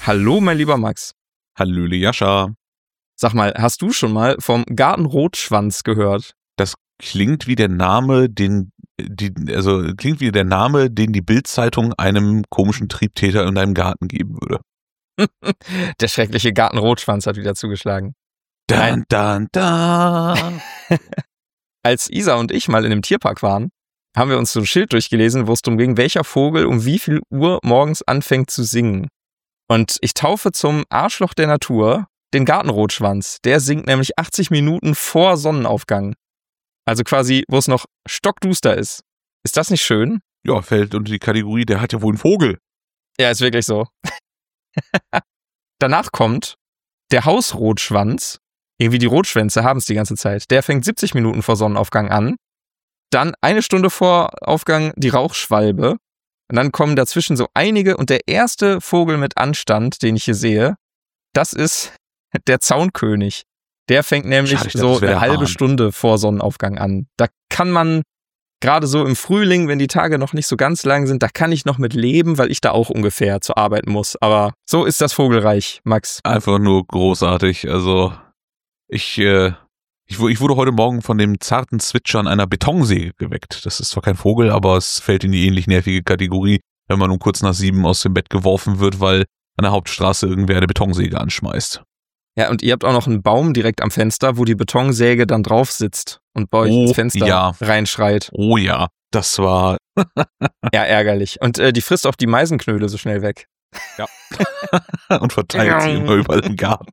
Hallo, mein lieber Max. Hallöle Jascha. Sag mal, hast du schon mal vom Gartenrotschwanz gehört? Das klingt wie der Name, den die Bild-Zeitung einem komischen Triebtäter in deinem Garten geben würde. Der schreckliche Gartenrotschwanz hat wieder zugeschlagen. Dan, dan, dan. Als Isa und ich mal in einem Tierpark waren, haben wir uns so ein Schild durchgelesen, wo es darum ging, welcher Vogel um wie viel Uhr morgens anfängt zu singen. Und ich taufe zum Arschloch der Natur den Gartenrotschwanz. Der singt nämlich 80 Minuten vor Sonnenaufgang. Also quasi, wo es noch stockduster ist. Ist das nicht schön? Ja, fällt unter die Kategorie, der hat ja wohl einen Vogel. Ja, ist wirklich so. Danach kommt der Hausrotschwanz. Irgendwie die Rotschwänze haben es die ganze Zeit. Der fängt 70 Minuten vor Sonnenaufgang an. Dann 1 Stunde vor Aufgang die Rauchschwalbe. Und dann kommen dazwischen so einige. Und der erste Vogel mit Anstand, den ich hier sehe, das ist der Zaunkönig. Der fängt nämlich so eine halbe Stunde vor Sonnenaufgang an. Da kann man, gerade so im Frühling, wenn die Tage noch nicht so ganz lang sind, da kann ich noch mit leben, weil ich da auch ungefähr zur Arbeit muss. Aber so ist das Vogelreich, Max. Einfach nur großartig. Also ich wurde heute Morgen von dem zarten Zwitschern einer Betonsäge geweckt. Das ist zwar kein Vogel, aber es fällt in die ähnlich nervige Kategorie, wenn man um kurz nach 7 aus dem Bett geworfen wird, weil an der Hauptstraße irgendwer eine Betonsäge anschmeißt. Ja, und ihr habt auch noch einen Baum direkt am Fenster, wo die Betonsäge dann drauf sitzt und bei euch ins Fenster reinschreit. Oh ja, das war... Ja, ärgerlich. Und die frisst auch die Meisenknödel so schnell weg. Ja. Und verteilt sie immer überall im Garten.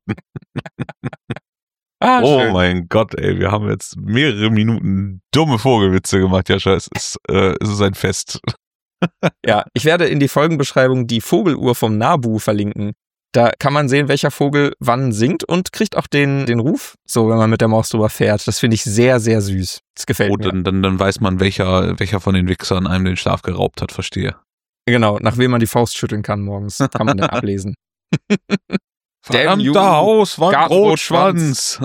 Oh schön. Mein Gott, ey, wir haben jetzt mehrere Minuten dumme Vogelwitze gemacht, Jascha. Es ist ein Fest. Ja, ich werde in die Folgenbeschreibung die Vogeluhr vom NABU verlinken. Da kann man sehen, welcher Vogel wann singt und kriegt auch den Ruf, so wenn man mit der Maus drüber fährt. Das finde ich sehr, sehr süß. Das gefällt mir. Dann weiß man, welcher von den Wichsern einem den Schlaf geraubt hat, verstehe. Genau, nach wem man die Faust schütteln kann morgens, kann man dann ablesen. Verdammter Hauswand, Rotschwanz.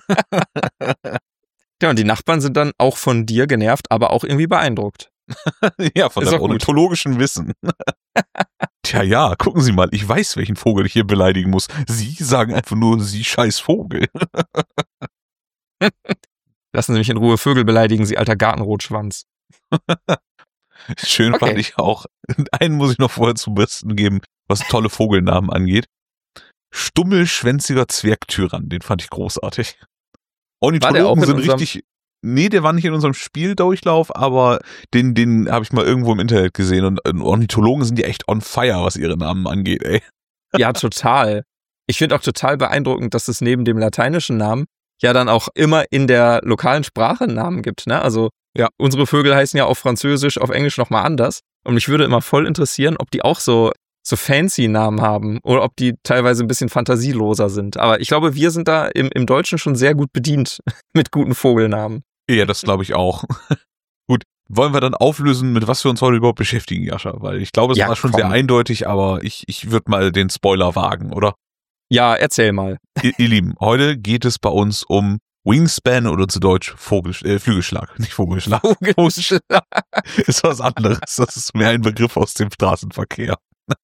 Ja, und die Nachbarn sind dann auch von dir genervt, aber auch irgendwie beeindruckt. Ja, von deinem ornithologischen Wissen. Tja, ja, gucken Sie mal, ich weiß, welchen Vogel ich hier beleidigen muss. Sie sagen einfach nur, Sie scheiß Vogel. Lassen Sie mich in Ruhe, Vögel beleidigen Sie, alter Gartenrotschwanz. Schön fand ich auch. Einen muss ich noch vorher zum Besten geben, was tolle Vogelnamen angeht. Stummelschwänziger Zwergtyrann, den fand ich großartig. Ornithologen sind richtig... Nee, der war nicht in unserem Spieldurchlauf, aber den habe ich mal irgendwo im Internet gesehen und Ornithologen sind ja echt on fire, was ihre Namen angeht, ey. Ja, total. Ich finde auch total beeindruckend, dass es neben dem lateinischen Namen ja dann auch immer in der lokalen Sprache einen Namen gibt, ne? Also ja, unsere Vögel heißen ja auf Französisch, auf Englisch nochmal anders. Und mich würde immer voll interessieren, ob die auch so fancy Namen haben oder ob die teilweise ein bisschen fantasieloser sind. Aber ich glaube, wir sind da im Deutschen schon sehr gut bedient mit guten Vogelnamen. Ja, das glaube ich auch. Gut, wollen wir dann auflösen, mit was wir uns heute überhaupt beschäftigen, Jascha? Weil ich glaube, es war schon sehr eindeutig, aber ich würde mal den Spoiler wagen, oder? Ja, erzähl mal. Ihr Lieben, heute geht es bei uns um Wingspan oder zu Deutsch Flügelschlag, nicht Vogelschlag. Vogelschlag ist was anderes. Das ist mehr ein Begriff aus dem Straßenverkehr.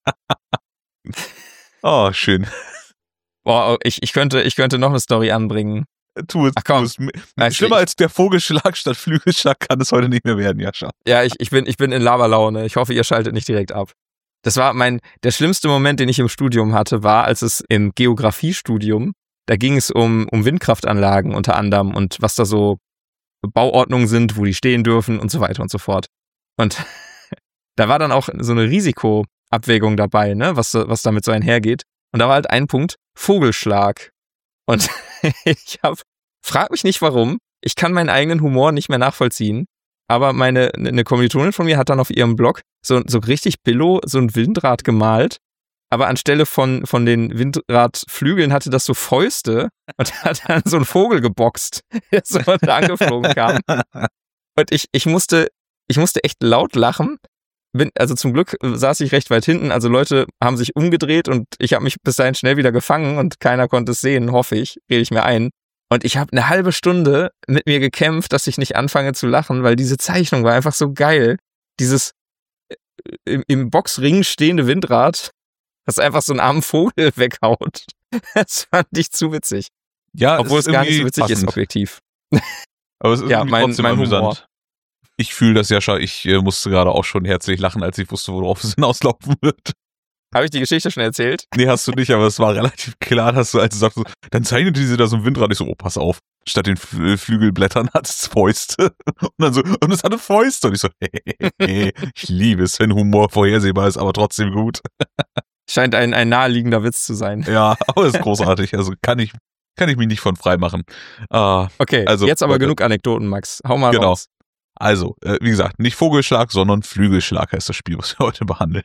Oh, schön. Boah, ich könnte noch eine Story anbringen. Tu es. Ach komm. Schlimmer als der Vogelschlag statt Flügelschlag kann es heute nicht mehr werden, Jascha. Ja, ich bin in Laberlaune. Ich hoffe, ihr schaltet nicht direkt ab. Das war der schlimmste Moment, den ich im Studium hatte, war, als es im Geografiestudium, da ging es um Windkraftanlagen unter anderem und was da so Bauordnungen sind, wo die stehen dürfen und so weiter und so fort. Und da war dann auch so eine Risikoabwägung dabei, ne, was damit so einhergeht. Und da war halt ein Punkt, Vogelschlag. Und frag mich nicht warum, ich kann meinen eigenen Humor nicht mehr nachvollziehen, aber eine Kommilitonin von mir hat dann auf ihrem Blog so richtig billo so ein Windrad gemalt, aber anstelle von den Windradflügeln hatte das so Fäuste und hat dann so einen Vogel geboxt, der so angeflogen kam. Und ich musste echt laut lachen. Also zum Glück saß ich recht weit hinten, also Leute haben sich umgedreht und ich habe mich bis dahin schnell wieder gefangen und keiner konnte es sehen, hoffe ich, rede ich mir ein. Und ich habe eine halbe Stunde mit mir gekämpft, dass ich nicht anfange zu lachen, weil diese Zeichnung war einfach so geil. Dieses im Boxring stehende Windrad das einfach so einen armen Vogel weghaut. Das fand ich zu witzig. Ja, obwohl es gar nicht so witzig passend ist, objektiv. Aber es ist ja, mein amüsant. Humor. Ich fühle das, Jascha. Ich musste gerade auch schon herzlich lachen, als ich wusste, worauf es hinauslaufen wird. Habe ich die Geschichte schon erzählt? Nee, hast du nicht, aber es war relativ klar, dass du, als du sagst, dann zeichnete sie da so ein Windrad. Ich so, oh, pass auf. Statt den Flügelblättern hat es Fäuste. Und dann so, und es hatte Fäuste. Und ich so, hey, ich liebe es, wenn Humor vorhersehbar ist, aber trotzdem gut. Scheint ein naheliegender Witz zu sein. Ja, aber ist großartig. Also kann ich mich nicht von frei machen. Okay, also, jetzt aber genug Anekdoten, Max. Hau mal raus. Also, wie gesagt, nicht Vogelschlag, sondern Flügelschlag heißt das Spiel, was wir heute behandeln.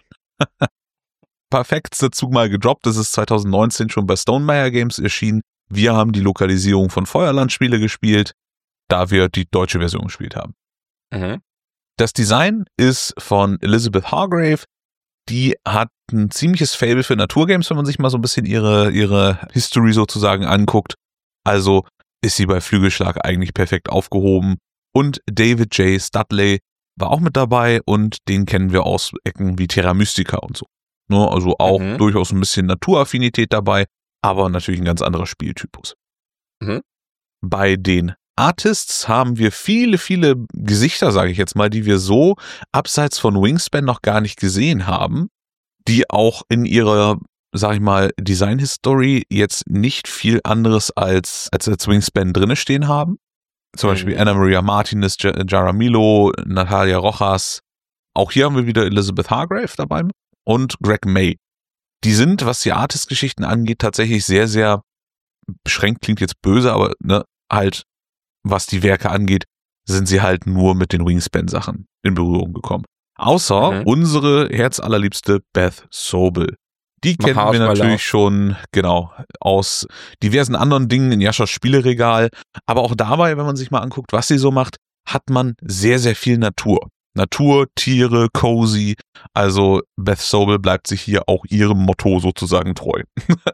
Paar Facts dazu mal gedroppt. Das ist 2019 schon bei Stonemaier Games erschienen. Wir haben die Lokalisierung von Feuerland-Spiele gespielt, da wir die deutsche Version gespielt haben. Mhm. Das Design ist von Elizabeth Hargrave. Die hat ein ziemliches Faible für Naturgames, wenn man sich mal so ein bisschen ihre History sozusagen anguckt. Also ist sie bei Flügelschlag eigentlich perfekt aufgehoben. Und David J. Studley war auch mit dabei und den kennen wir aus Ecken wie Terra Mystica und so. Ne, also auch durchaus ein bisschen Naturaffinität dabei, aber natürlich ein ganz anderer Spieltypus. Mhm. Bei den Artists haben wir viele, viele Gesichter, sage ich jetzt mal, die wir so abseits von Wingspan noch gar nicht gesehen haben, die auch in ihrer, sag ich mal, Design-History jetzt nicht viel anderes als Wingspan drinne stehen haben. Zum Beispiel Anna Maria Martinez, Jaramillo, Natalia Rojas. Auch hier haben wir wieder Elizabeth Hargrave dabei und Greg May. Die sind, was die Artist-Geschichten angeht, tatsächlich sehr, sehr beschränkt, klingt jetzt böse, aber ne, halt, was die Werke angeht, sind sie halt nur mit den Wingspan-Sachen in Berührung gekommen. Außer unsere herzallerliebste Beth Sobel. Die kennen wir natürlich schon, genau, aus diversen anderen Dingen in Jaschas Spieleregal. Aber auch dabei, wenn man sich mal anguckt, was sie so macht, hat man sehr, sehr viel Natur. Natur, Tiere, cozy. Also Beth Sobel bleibt sich hier auch ihrem Motto sozusagen treu.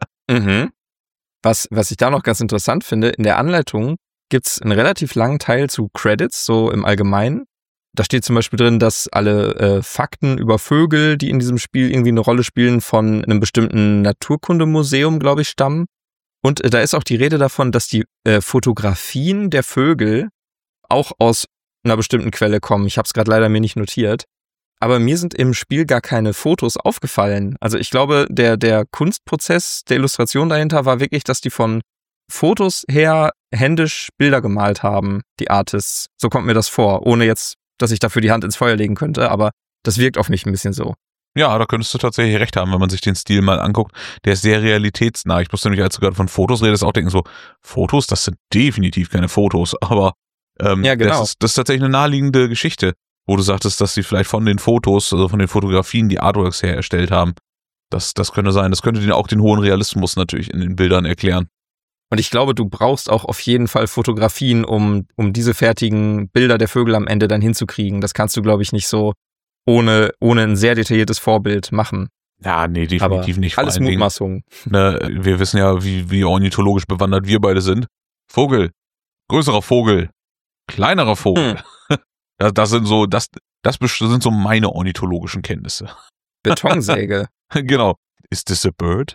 Was ich da noch ganz interessant finde, in der Anleitung gibt's einen relativ langen Teil zu Credits, so im Allgemeinen. Da steht zum Beispiel drin, dass alle Fakten über Vögel, die in diesem Spiel irgendwie eine Rolle spielen, von einem bestimmten Naturkundemuseum, glaube ich, stammen. Und da ist auch die Rede davon, dass die Fotografien der Vögel auch aus einer bestimmten Quelle kommen. Ich habe es gerade leider mir nicht notiert. Aber mir sind im Spiel gar keine Fotos aufgefallen. Also ich glaube, der Kunstprozess der Illustration dahinter war wirklich, dass die von Fotos her händisch Bilder gemalt haben, die Artists. So kommt mir das vor, ohne jetzt, dass ich dafür die Hand ins Feuer legen könnte, aber das wirkt auf mich ein bisschen so. Ja, da könntest du tatsächlich recht haben, wenn man sich den Stil mal anguckt. Der ist sehr realitätsnah. Ich musste nämlich, als du gerade von Fotos redest, auch denken so, Fotos, das sind definitiv keine Fotos, aber ja, genau. das ist tatsächlich eine naheliegende Geschichte, wo du sagtest, dass sie vielleicht von den Fotos, also von den Fotografien, die Artworks her erstellt haben. Das könnte sein. Das könnte auch den hohen Realismus natürlich in den Bildern erklären. Und ich glaube, du brauchst auch auf jeden Fall Fotografien, um diese fertigen Bilder der Vögel am Ende dann hinzukriegen. Das kannst du, glaube ich, nicht so ohne ein sehr detailliertes Vorbild machen. Ja, nee, definitiv nicht. Alles Mutmaßungen. Ne, wir wissen ja, wie ornithologisch bewandert wir beide sind. Vogel, größerer Vogel, kleinerer Vogel. Das sind so meine ornithologischen Kenntnisse. Betonsäge. Genau. Is this a bird?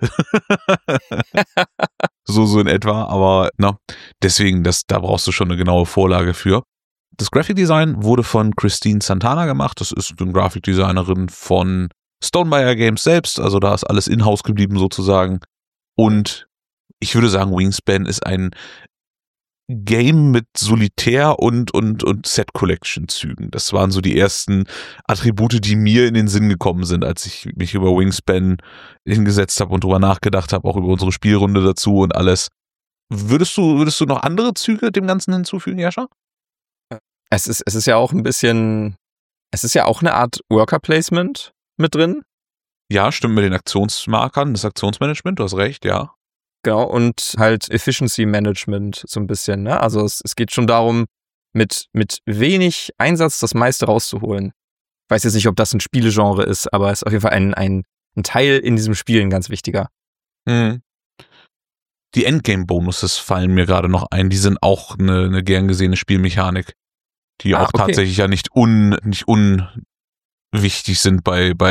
so in etwa, aber deswegen, da brauchst du schon eine genaue Vorlage für. Das Graphic Design wurde von Christine Santana gemacht. Das ist eine Grafikdesignerin von Stonemaier Games selbst, also da ist alles in-house geblieben sozusagen. Und ich würde sagen, Wingspan ist ein Game mit Solitär- und Set-Collection-Zügen. Das waren so die ersten Attribute, die mir in den Sinn gekommen sind, als ich mich über Wingspan hingesetzt habe und drüber nachgedacht habe, auch über unsere Spielrunde dazu und alles. Würdest du noch andere Züge dem Ganzen hinzufügen, Jascha? Es ist ja auch ein bisschen, es ist ja auch eine Art Worker-Placement mit drin. Ja, stimmt, mit den Aktionsmarkern, das Aktionsmanagement, du hast recht, ja. Genau, und halt Efficiency Management so ein bisschen, ne? Also es geht schon darum, mit wenig Einsatz das meiste rauszuholen. Ich weiß jetzt nicht, ob das ein Spielegenre ist, aber es ist auf jeden Fall ein Teil in diesem Spiel, ein ganz wichtiger. Mhm. Die Endgame-Bonuses fallen mir gerade noch ein. Die sind auch eine gern gesehene Spielmechanik, die auch tatsächlich ja nicht unwichtig sind bei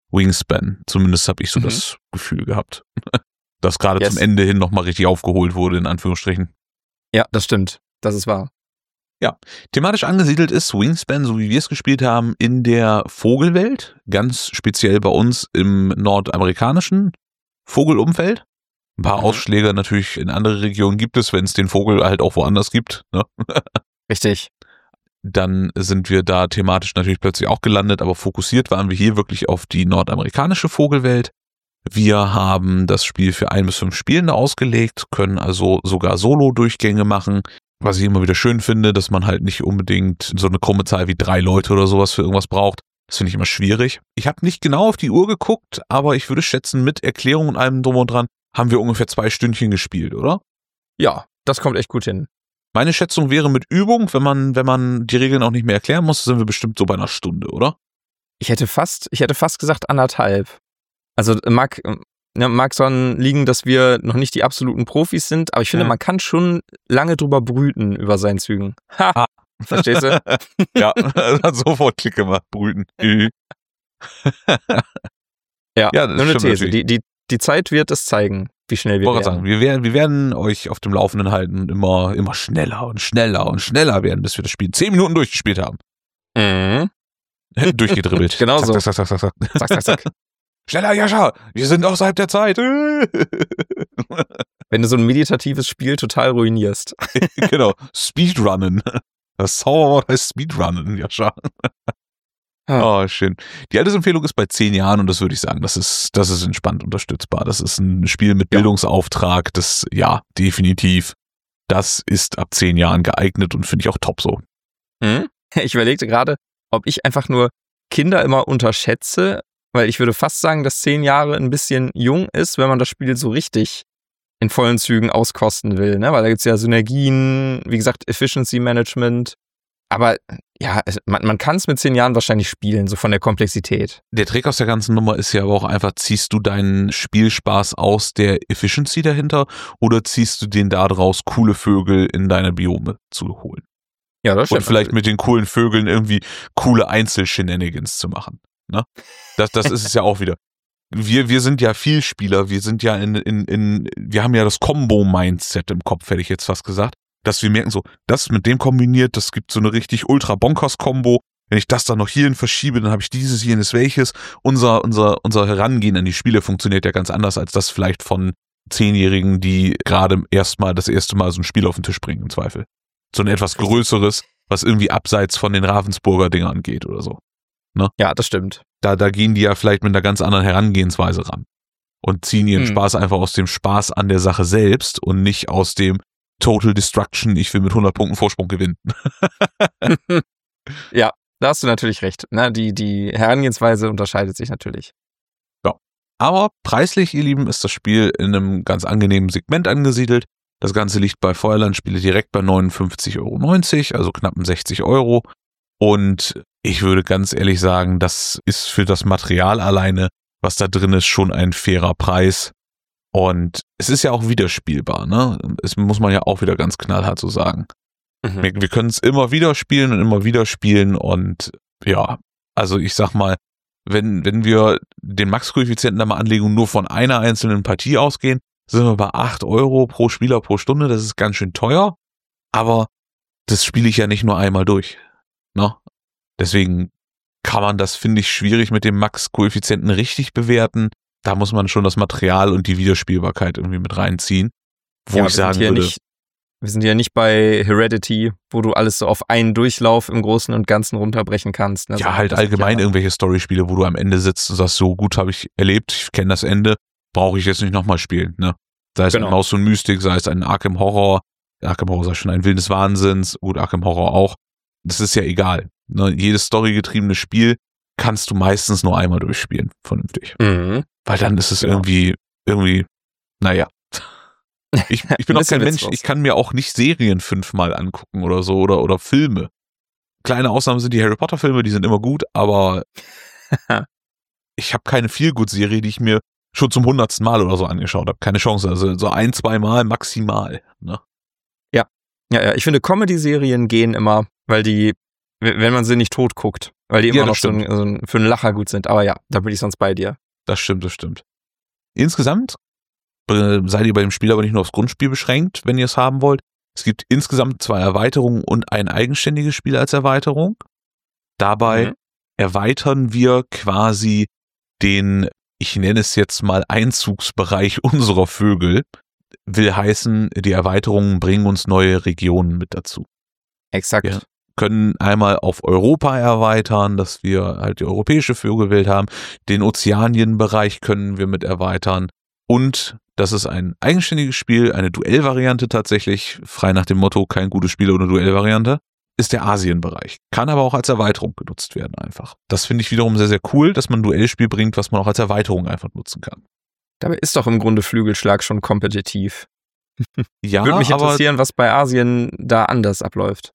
Wingspan. Zumindest habe ich so das Gefühl gehabt. Dass gerade zum Ende hin nochmal richtig aufgeholt wurde, in Anführungsstrichen. Ja, das stimmt. Das ist wahr. Ja, thematisch angesiedelt ist Wingspan, so wie wir es gespielt haben, in der Vogelwelt. Ganz speziell bei uns im nordamerikanischen Vogelumfeld. Ein paar Ausschläge natürlich in andere Regionen gibt es, wenn es den Vogel halt auch woanders gibt. Ne? Richtig. Dann sind wir da thematisch natürlich plötzlich auch gelandet, aber fokussiert waren wir hier wirklich auf die nordamerikanische Vogelwelt. Wir haben das Spiel für 1 bis 5 Spielende ausgelegt, können also sogar Solo-Durchgänge machen, was ich immer wieder schön finde, dass man halt nicht unbedingt so eine krumme Zahl wie 3 Leute oder sowas für irgendwas braucht. Das finde ich immer schwierig. Ich habe nicht genau auf die Uhr geguckt, aber ich würde schätzen, mit Erklärung und allem drum und dran haben wir ungefähr 2 Stündchen gespielt, oder? Ja, das kommt echt gut hin. Meine Schätzung wäre mit Übung, wenn man die Regeln auch nicht mehr erklären muss, sind wir bestimmt so bei einer Stunde, oder? Ich hätte fast gesagt 1,5. Also mag so liegen, dass wir noch nicht die absoluten Profis sind, aber ich finde, man kann schon lange drüber brüten über seinen Zügen. Ha! Verstehst du? Ja, hat sofort Klick gemacht, brüten. Ja, nur eine These. Die Zeit wird es zeigen, wie schnell wir werden. Sagen, wir werden euch auf dem Laufenden halten und immer schneller und schneller und schneller werden, bis wir das Spiel 10 Minuten durchgespielt haben. Durchgedribbelt. Genau so. Zack, zack, zack, zack. Zack, zack, zack. Schneller, Jascha! Wir sind außerhalb der Zeit. Wenn du so ein meditatives Spiel total ruinierst. Genau. Speedrunnen. Das Zauberwort heißt Speedrunnen, Jascha. Oh, schön. Die Altersempfehlung ist bei 10 Jahren und das würde ich sagen, das ist entspannt unterstützbar. Das ist ein Spiel mit Bildungsauftrag, definitiv. Das ist ab 10 Jahren geeignet und finde ich auch top so. Ich überlegte gerade, ob ich einfach nur Kinder immer unterschätze, weil ich würde fast sagen, dass 10 Jahre ein bisschen jung ist, wenn man das Spiel so richtig in vollen Zügen auskosten will, ne? Weil da gibt es ja Synergien, wie gesagt, Efficiency Management. Aber ja, man kann es mit 10 Jahren wahrscheinlich spielen, so von der Komplexität. Der Trick aus der ganzen Nummer ist ja aber auch einfach, ziehst du deinen Spielspaß aus der Efficiency dahinter oder ziehst du den da draus, coole Vögel in deine Biome zu holen? Ja, das stimmt. Und vielleicht mit den coolen Vögeln irgendwie coole Einzel-Shenanigans zu machen. Ne? Das ist es ja auch wieder. Wir sind ja Vielspieler, wir sind ja wir haben ja das Combo-Mindset im Kopf, hätte ich jetzt fast gesagt. Dass wir merken so, das mit dem kombiniert, das gibt so eine richtig Ultra-Bonkers-Kombo. Wenn ich das dann noch hierhin verschiebe, dann habe ich dieses, jenes, welches. Unser Herangehen an die Spiele funktioniert ja ganz anders als das vielleicht von 10-Jährigen, die gerade das erste Mal so ein Spiel auf den Tisch bringen, im Zweifel. So ein etwas größeres, was irgendwie abseits von den Ravensburger Dingern geht oder so. Ne? Ja, das stimmt. Da gehen die ja vielleicht mit einer ganz anderen Herangehensweise ran. Und ziehen ihren Spaß einfach aus dem Spaß an der Sache selbst und nicht aus dem Total Destruction, ich will mit 100 Punkten Vorsprung gewinnen. Ja, da hast du natürlich recht. Na, die Herangehensweise unterscheidet sich natürlich. Ja. Aber preislich, ihr Lieben, ist das Spiel in einem ganz angenehmen Segment angesiedelt. Das Ganze liegt bei Feuerland-Spiele direkt bei 59,90 €, also knapp 60 €. Und ich würde ganz ehrlich sagen, das ist für das Material alleine, was da drin ist, schon ein fairer Preis. Und es ist ja auch wiederspielbar, ne? Das muss man ja auch wieder ganz knallhart so sagen. Wir können es immer wieder spielen und ja, also ich sag mal, wenn wir den Max-Koeffizienten da mal anlegen und nur von einer einzelnen Partie ausgehen, sind wir bei 8 € pro Spieler pro Stunde. Das ist ganz schön teuer, aber das spiele ich ja nicht nur einmal durch, ne? Deswegen kann man das, finde ich, schwierig mit dem Max-Koeffizienten richtig bewerten. Da muss man schon das Material und die Wiederspielbarkeit irgendwie mit reinziehen. Wo ich sagen würde, wir sind ja nicht bei Heredity, wo du alles so auf einen Durchlauf im Großen und Ganzen runterbrechen kannst. Ne? Ja, halt allgemein irgendwelche Storyspiele, wo du am Ende sitzt und sagst, so gut habe ich erlebt, ich kenne das Ende, brauche ich jetzt nicht nochmal spielen. Ne? Sei es ein Maus und Mystik, sei es ein Arkham Horror. Arkham Horror ist schon ein wildes Wahnsinns, gut, Arkham Horror auch. Das ist ja egal. Ne? Jedes storygetriebene Spiel kannst du meistens nur einmal durchspielen, vernünftig. Weil dann ist es irgendwie, naja. Ich bin auch kein Mensch, ich kann mir auch nicht Serien 5-mal angucken oder so oder Filme. Kleine Ausnahmen sind die Harry Potter Filme, die sind immer gut, aber ich habe keine Feelgood-Serie, die ich mir schon zum 100. Mal oder so angeschaut habe. Keine Chance, also so 1-2 Mal maximal. Ne? Ja, ich finde Comedy-Serien gehen immer, weil wenn man sie nicht tot guckt, Weil die immer noch so für einen Lacher gut sind. Aber ja, da bin ich sonst bei dir. Das stimmt. Insgesamt seid ihr bei dem Spiel aber nicht nur aufs Grundspiel beschränkt, wenn ihr es haben wollt. Es gibt insgesamt 2 Erweiterungen und ein eigenständiges Spiel als Erweiterung. Dabei erweitern wir quasi den, ich nenne es jetzt mal Einzugsbereich unserer Vögel. Will heißen, die Erweiterungen bringen uns neue Regionen mit dazu. Exakt. Wir können einmal auf Europa erweitern, dass wir halt die europäische Vogelwelt haben. Den Ozeanienbereich können wir mit erweitern. Und das ist ein eigenständiges Spiel, eine Duellvariante tatsächlich, frei nach dem Motto, kein gutes Spiel ohne Duellvariante, ist der Asienbereich. Kann aber auch als Erweiterung genutzt werden einfach. Das finde ich wiederum sehr, sehr cool, dass man ein Duellspiel bringt, was man auch als Erweiterung einfach nutzen kann. Dabei ist doch im Grunde Flügelschlag schon kompetitiv. Ja, würde mich interessieren, was bei Asien da anders abläuft.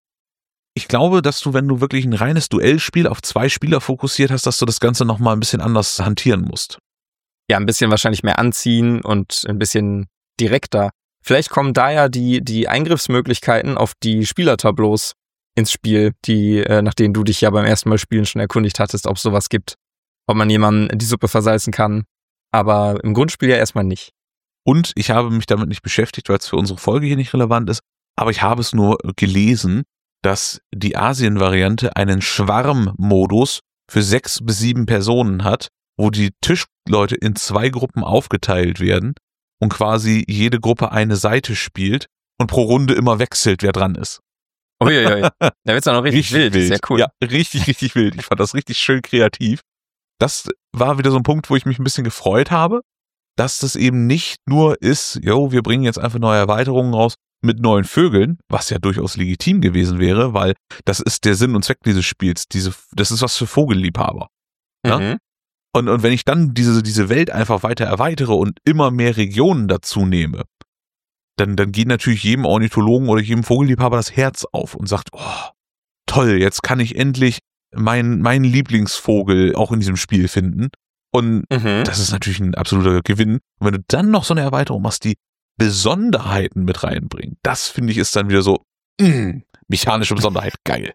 Ich glaube, dass du, wenn du wirklich ein reines Duellspiel auf 2 Spieler fokussiert hast, dass du das Ganze nochmal ein bisschen anders hantieren musst. Ja, ein bisschen wahrscheinlich mehr anziehen und ein bisschen direkter. Vielleicht kommen da ja die Eingriffsmöglichkeiten auf die Spielertableaus ins Spiel, nach denen du dich ja beim ersten Mal spielen schon erkundigt hattest, ob es sowas gibt. Ob man jemandem die Suppe versalzen kann. Aber im Grundspiel ja erstmal nicht. Und ich habe mich damit nicht beschäftigt, weil es für unsere Folge hier nicht relevant ist, aber ich habe es nur gelesen, dass die Asien-Variante einen Schwarmmodus für 6 bis 7 Personen hat, wo die Tischleute in 2 Gruppen aufgeteilt werden und quasi jede Gruppe eine Seite spielt und pro Runde immer wechselt, wer dran ist. Uiuiui, da wird's dann auch richtig wild. Sehr cool. Ja, richtig wild. Ich fand das richtig schön kreativ. Das war wieder so ein Punkt, wo ich mich ein bisschen gefreut habe, dass das eben nicht nur ist, wir bringen jetzt einfach neue Erweiterungen raus mit neuen Vögeln, was ja durchaus legitim gewesen wäre, weil das ist der Sinn und Zweck dieses Spiels. Das ist was für Vogelliebhaber. Ja? Und wenn ich dann diese Welt einfach weiter erweitere und immer mehr Regionen dazu nehme, dann geht natürlich jedem Ornithologen oder jedem Vogelliebhaber das Herz auf und sagt, oh, toll, jetzt kann ich endlich meinen Lieblingsvogel auch in diesem Spiel finden. Und das ist natürlich ein absoluter Gewinn. Und wenn du dann noch so eine Erweiterung machst, die Besonderheiten mit reinbringt, das finde ich ist dann wieder so, mechanische Besonderheit, geil.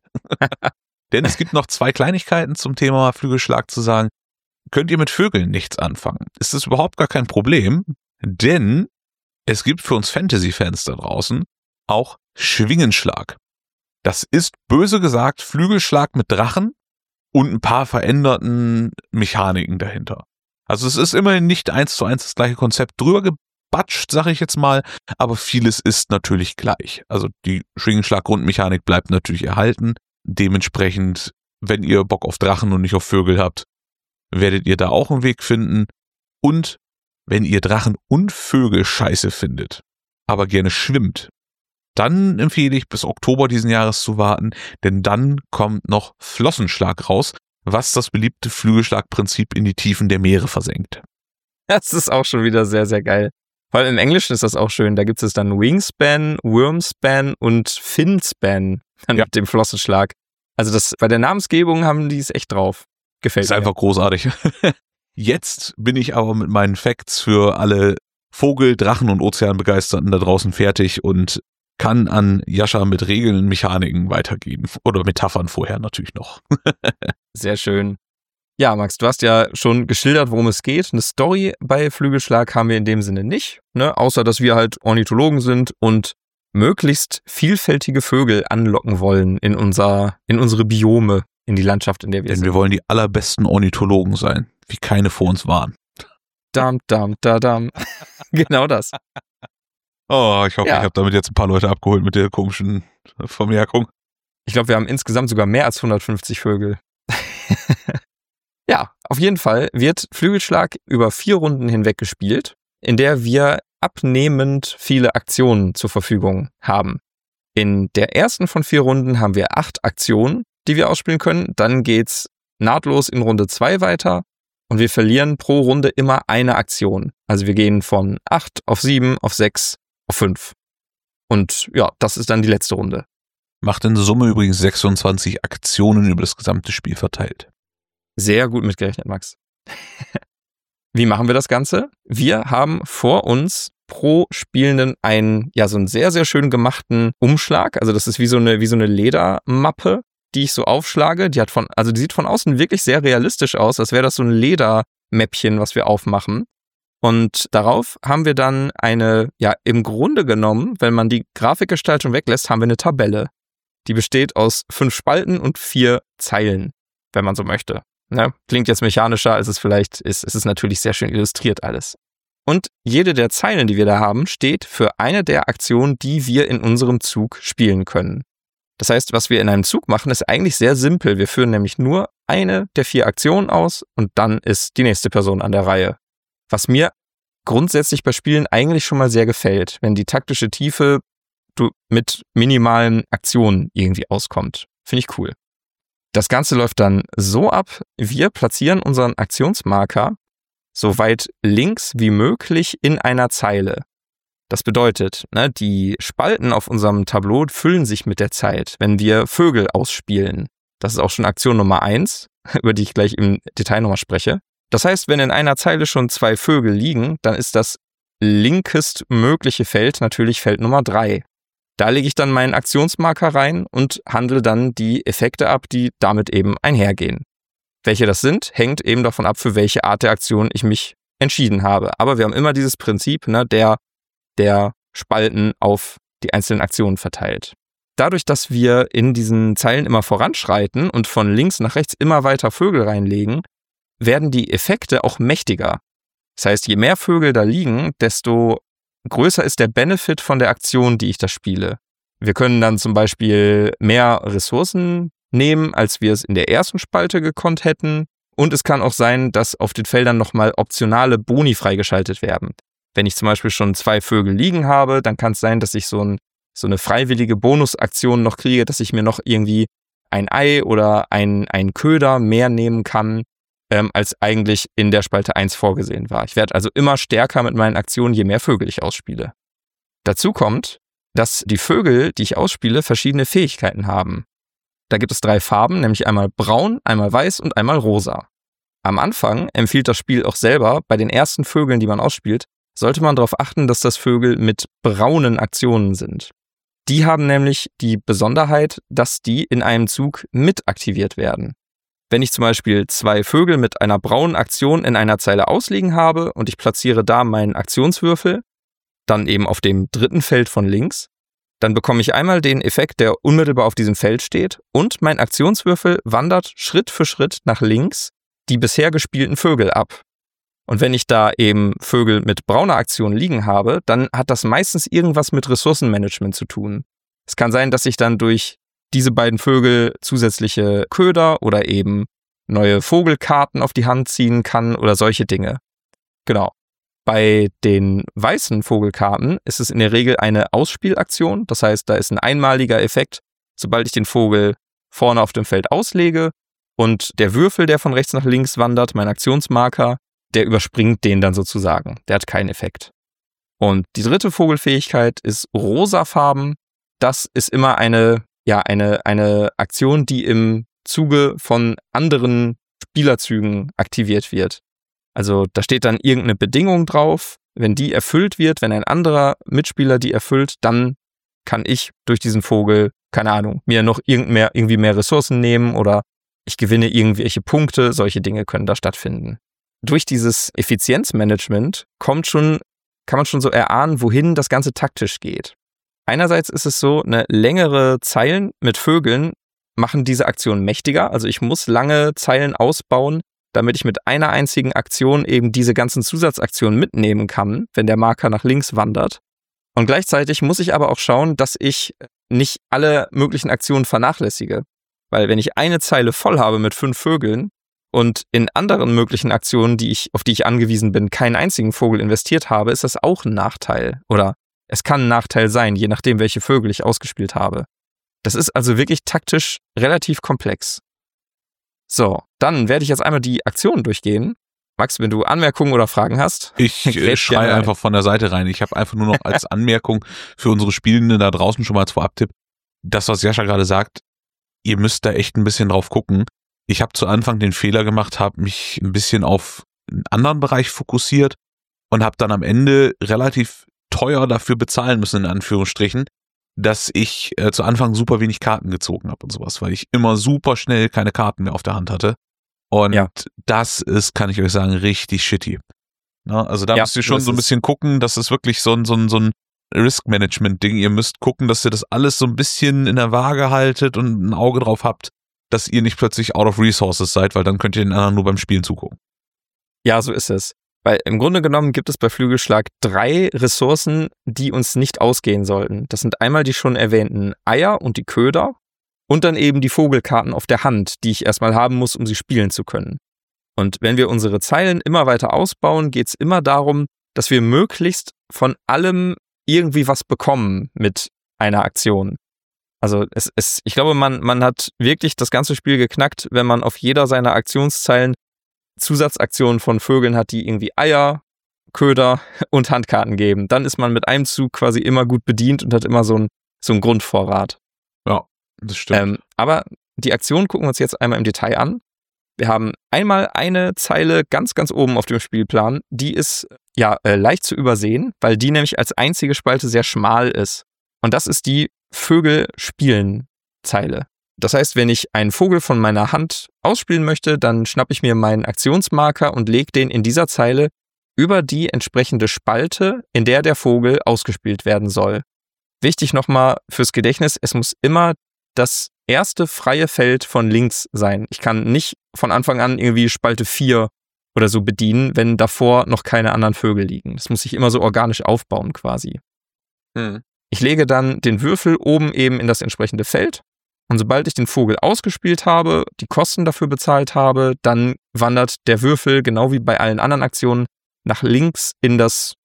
Denn es gibt noch 2 Kleinigkeiten zum Thema Flügelschlag zu sagen. Könnt ihr mit Vögeln nichts anfangen? Ist das überhaupt gar kein Problem, denn es gibt für uns Fantasy-Fans da draußen auch Schwingenschlag. Das ist, böse gesagt, Flügelschlag mit Drachen und ein paar veränderten Mechaniken dahinter. Also es ist immerhin nicht 1:1 das gleiche Konzept drüber gebatscht, sag ich jetzt mal, aber vieles ist natürlich gleich. Also die Schwingenschlag-Grundmechanik bleibt natürlich erhalten. Dementsprechend, wenn ihr Bock auf Drachen und nicht auf Vögel habt, werdet ihr da auch einen Weg finden. Und wenn ihr Drachen und Vögel scheiße findet, aber gerne schwimmt, dann empfehle ich bis Oktober diesen Jahres zu warten, denn dann kommt noch Flossenschlag raus, was das beliebte Flügelschlagprinzip in die Tiefen der Meere versenkt. Das ist auch schon wieder sehr, sehr geil. Vor allem im Englischen ist das auch schön. Da gibt es dann Wingspan, Wormspan und Finspan mit dem Flossenschlag. Also bei der Namensgebung haben die es echt drauf. Gefällt mir. Das ist einfach großartig. Jetzt bin ich aber mit meinen Facts für alle Vogel-, Drachen- und Ozeanbegeisterten da draußen fertig und kann an Jascha mit Regeln und Mechaniken weitergeben. Oder Metaphern vorher natürlich noch. Sehr schön. Ja, Max, du hast ja schon geschildert, worum es geht. Eine Story bei Flügelschlag haben wir in dem Sinne nicht, ne? Außer, dass wir halt Ornithologen sind und möglichst vielfältige Vögel anlocken wollen in unsere Biome, in die Landschaft, in der wir sind. Denn wir wollen die allerbesten Ornithologen sein, wie keine vor uns waren. Dam, dam, da, dam. Genau das. Oh, ich hoffe, ich habe damit jetzt ein paar Leute abgeholt mit der komischen Vermerkung. Ich glaube, wir haben insgesamt sogar mehr als 150 Vögel. Ja, auf jeden Fall wird Flügelschlag über 4 Runden hinweg gespielt, in der wir abnehmend viele Aktionen zur Verfügung haben. In der ersten von 4 Runden haben wir 8 Aktionen, die wir ausspielen können. Dann geht's nahtlos in Runde 2 weiter und wir verlieren pro Runde immer eine Aktion. Also wir gehen von 8 auf 7, auf 6, auf 5. Und ja, das ist dann die letzte Runde. Macht in Summe übrigens 26 Aktionen über das gesamte Spiel verteilt. Sehr gut mitgerechnet, Max. Wie machen wir das Ganze? Wir haben vor uns pro Spielenden so einen sehr, sehr schön gemachten Umschlag. Also das ist wie so eine Ledermappe, die ich so aufschlage. Die sieht von außen wirklich sehr realistisch aus, als wäre das so ein Ledermäppchen, was wir aufmachen. Und darauf haben wir dann im Grunde genommen, wenn man die Grafikgestaltung weglässt, haben wir eine Tabelle. Die besteht aus 5 Spalten und 4 Zeilen, wenn man so möchte. Ne? Klingt jetzt mechanischer, als es vielleicht ist. Es ist natürlich sehr schön illustriert alles. Und jede der Zeilen, die wir da haben, steht für eine der Aktionen, die wir in unserem Zug spielen können. Das heißt, was wir in einem Zug machen, ist eigentlich sehr simpel. Wir führen nämlich nur eine der 4 Aktionen aus und dann ist die nächste Person an der Reihe. Was mir grundsätzlich bei Spielen eigentlich schon mal sehr gefällt, wenn die taktische Tiefe mit minimalen Aktionen irgendwie auskommt. Finde ich cool. Das Ganze läuft dann so ab, wir platzieren unseren Aktionsmarker so weit links wie möglich in einer Zeile. Das bedeutet, die Spalten auf unserem Tableau füllen sich mit der Zeit, wenn wir Vögel ausspielen. Das ist auch schon Aktion Nummer 1, über die ich gleich im Detail nochmal spreche. Das heißt, wenn in einer Zeile schon 2 Vögel liegen, dann ist das linkest mögliche Feld natürlich Feld Nummer 3. Da lege ich dann meinen Aktionsmarker rein und handle dann die Effekte ab, die damit eben einhergehen. Welche das sind, hängt eben davon ab, für welche Art der Aktion ich mich entschieden habe. Aber wir haben immer dieses Prinzip, der Spalten auf die einzelnen Aktionen verteilt. Dadurch, dass wir in diesen Zeilen immer voranschreiten und von links nach rechts immer weiter Vögel reinlegen, werden die Effekte auch mächtiger. Das heißt, je mehr Vögel da liegen, desto größer ist der Benefit von der Aktion, die ich da spiele. Wir können dann zum Beispiel mehr Ressourcen nehmen, als wir es in der ersten Spalte gekonnt hätten. Und es kann auch sein, dass auf den Feldern nochmal optionale Boni freigeschaltet werden. Wenn ich zum Beispiel schon 2 Vögel liegen habe, dann kann es sein, dass ich so eine freiwillige Bonusaktion noch kriege, dass ich mir noch irgendwie ein Ei oder ein Köder mehr nehmen kann, als eigentlich in der Spalte 1 vorgesehen war. Ich werde also immer stärker mit meinen Aktionen, je mehr Vögel ich ausspiele. Dazu kommt, dass die Vögel, die ich ausspiele, verschiedene Fähigkeiten haben. Da gibt es 3 Farben, nämlich einmal braun, einmal weiß und einmal rosa. Am Anfang empfiehlt das Spiel auch selber, bei den ersten Vögeln, die man ausspielt, sollte man darauf achten, dass das Vögel mit braunen Aktionen sind. Die haben nämlich die Besonderheit, dass die in einem Zug mit aktiviert werden. Wenn ich zum Beispiel 2 Vögel mit einer braunen Aktion in einer Zeile ausliegen habe und ich platziere da meinen Aktionswürfel, dann eben auf dem 3. Feld von links, dann bekomme ich einmal den Effekt, der unmittelbar auf diesem Feld steht und mein Aktionswürfel wandert Schritt für Schritt nach links die bisher gespielten Vögel ab. Und wenn ich da eben Vögel mit brauner Aktion liegen habe, dann hat das meistens irgendwas mit Ressourcenmanagement zu tun. Es kann sein, dass ich dann durch diese beiden Vögel zusätzliche Köder oder eben neue Vogelkarten auf die Hand ziehen kann oder solche Dinge. Genau. Bei den weißen Vogelkarten ist es in der Regel eine Ausspielaktion. Das heißt, da ist ein einmaliger Effekt, sobald ich den Vogel vorne auf dem Feld auslege und der Würfel, der von rechts nach links wandert, mein Aktionsmarker, der überspringt den dann sozusagen. Der hat keinen Effekt. Und die 3. Vogelfähigkeit ist rosafarben. Das ist immer eine Aktion, die im Zuge von anderen Spielerzügen aktiviert wird. Also da steht dann irgendeine Bedingung drauf. Wenn die erfüllt wird, wenn ein anderer Mitspieler die erfüllt, dann kann ich durch diesen Vogel, keine Ahnung, mir noch irgendwie mehr Ressourcen nehmen oder ich gewinne irgendwelche Punkte. Solche Dinge können da stattfinden. Durch dieses Effizienzmanagement kann man schon so erahnen, wohin das Ganze taktisch geht. Einerseits ist es so, eine längere Zeilen mit Vögeln machen diese Aktion mächtiger. Also ich muss lange Zeilen ausbauen, damit ich mit einer einzigen Aktion eben diese ganzen Zusatzaktionen mitnehmen kann, wenn der Marker nach links wandert. Und gleichzeitig muss ich aber auch schauen, dass ich nicht alle möglichen Aktionen vernachlässige. Weil wenn ich eine Zeile voll habe mit 5 Vögeln und in anderen möglichen Aktionen, auf die ich angewiesen bin, keinen einzigen Vogel investiert habe, ist das auch ein Nachteil. Oder es kann ein Nachteil sein, je nachdem, welche Vögel ich ausgespielt habe. Das ist also wirklich taktisch relativ komplex. So, dann werde ich jetzt einmal die Aktionen durchgehen. Max, wenn du Anmerkungen oder Fragen hast. Ich schreie einfach von der Seite rein. Ich habe einfach nur noch als Anmerkung für unsere Spielenden da draußen schon mal als Vorabtipp, das, was Jascha gerade sagt, ihr müsst da echt ein bisschen drauf gucken. Ich habe zu Anfang den Fehler gemacht, habe mich ein bisschen auf einen anderen Bereich fokussiert und habe dann am Ende relativ teuer dafür bezahlen müssen, in Anführungsstrichen, dass ich zu Anfang super wenig Karten gezogen habe und sowas, weil ich immer super schnell keine Karten mehr auf der Hand hatte. Und das ist, kann ich euch sagen, richtig shitty. Na, also da müsst ihr schon so ein bisschen gucken, dass es wirklich so ein Risk-Management-Ding. Ihr müsst gucken, dass ihr das alles so ein bisschen in der Waage haltet und ein Auge drauf habt, dass ihr nicht plötzlich out of resources seid, weil dann könnt ihr den anderen nur beim Spielen zugucken. Ja, so ist es. Weil im Grunde genommen gibt es bei Flügelschlag 3 Ressourcen, die uns nicht ausgehen sollten. Das sind einmal die schon erwähnten Eier und die Köder und dann eben die Vogelkarten auf der Hand, die ich erstmal haben muss, um sie spielen zu können. Und wenn wir unsere Zeilen immer weiter ausbauen, geht es immer darum, dass wir möglichst von allem irgendwie was bekommen mit einer Aktion. Also ich glaube, man hat wirklich das ganze Spiel geknackt, wenn man auf jeder seiner Aktionszeilen Zusatzaktionen von Vögeln hat, die irgendwie Eier, Köder und Handkarten geben. Dann ist man mit einem Zug quasi immer gut bedient und hat immer so einen Grundvorrat. Ja, das stimmt. Aber die Aktion gucken wir uns jetzt einmal im Detail an. Wir haben einmal eine Zeile ganz, ganz oben auf dem Spielplan. Die ist leicht zu übersehen, weil die nämlich als einzige Spalte sehr schmal ist. Und das ist die Vögel-Spielen-Zeile. Das heißt, wenn ich einen Vogel von meiner Hand ausspielen möchte, dann schnappe ich mir meinen Aktionsmarker und lege den in dieser Zeile über die entsprechende Spalte, in der der Vogel ausgespielt werden soll. Wichtig nochmal fürs Gedächtnis, es muss immer das erste freie Feld von links sein. Ich kann nicht von Anfang an irgendwie Spalte 4 oder so bedienen, wenn davor noch keine anderen Vögel liegen. Das muss sich immer so organisch aufbauen quasi. Ich lege dann den Würfel oben eben in das entsprechende Feld. Und sobald ich den Vogel ausgespielt habe, die Kosten dafür bezahlt habe, dann wandert der Würfel, genau wie bei allen anderen Aktionen, nach links in das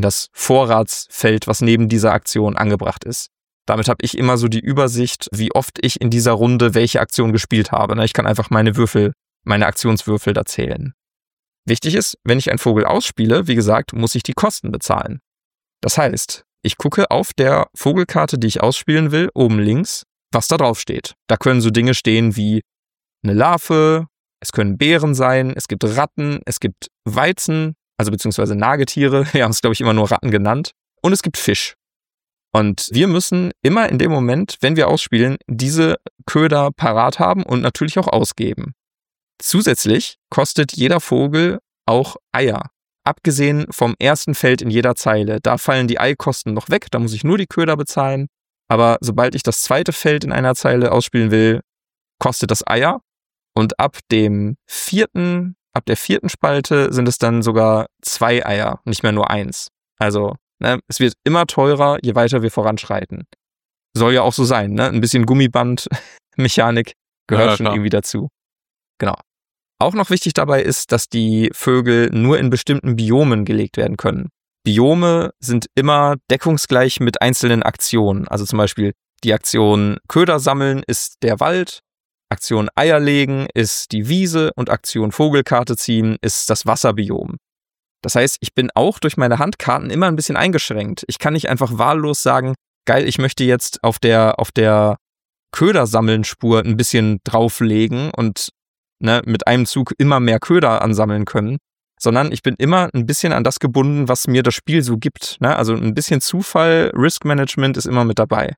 Vorratsfeld, was neben dieser Aktion angebracht ist. Damit habe ich immer so die Übersicht, wie oft ich in dieser Runde welche Aktion gespielt habe. Ich kann einfach meine Aktionswürfel da zählen. Wichtig ist, wenn ich einen Vogel ausspiele, wie gesagt, muss ich die Kosten bezahlen. Das heißt, ich gucke auf der Vogelkarte, die ich ausspielen will, oben links, was da drauf steht. Da können so Dinge stehen wie eine Larve, es können Beeren sein, es gibt Ratten, es gibt Weizen, also beziehungsweise Nagetiere, wir haben es glaube ich immer nur Ratten genannt, und es gibt Fisch. Und wir müssen immer in dem Moment, wenn wir ausspielen, diese Köder parat haben und natürlich auch ausgeben. Zusätzlich kostet jeder Vogel auch Eier. Abgesehen vom ersten Feld in jeder Zeile. Da fallen die Eikosten noch weg, da muss ich nur die Köder bezahlen. Aber sobald ich das zweite Feld in einer Zeile ausspielen will, kostet das Eier. Und ab der vierten Spalte sind es dann sogar 2 Eier, nicht mehr nur 1. Also, es wird immer teurer, je weiter wir voranschreiten. Soll ja auch so sein, Ein bisschen Gummiband-Mechanik gehört schon irgendwie dazu. Genau. Auch noch wichtig dabei ist, dass die Vögel nur in bestimmten Biomen gelegt werden können. Biome sind immer deckungsgleich mit einzelnen Aktionen. Also zum Beispiel die Aktion Köder sammeln ist der Wald, Aktion Eier legen ist die Wiese und Aktion Vogelkarte ziehen ist das Wasserbiom. Das heißt, ich bin auch durch meine Handkarten immer ein bisschen eingeschränkt. Ich kann nicht einfach wahllos sagen, geil, ich möchte jetzt auf der Ködersammeln-Spur ein bisschen drauflegen und mit einem Zug immer mehr Köder ansammeln können, sondern ich bin immer ein bisschen an das gebunden, was mir das Spiel so gibt. Also ein bisschen Zufall, Risk-Management ist immer mit dabei.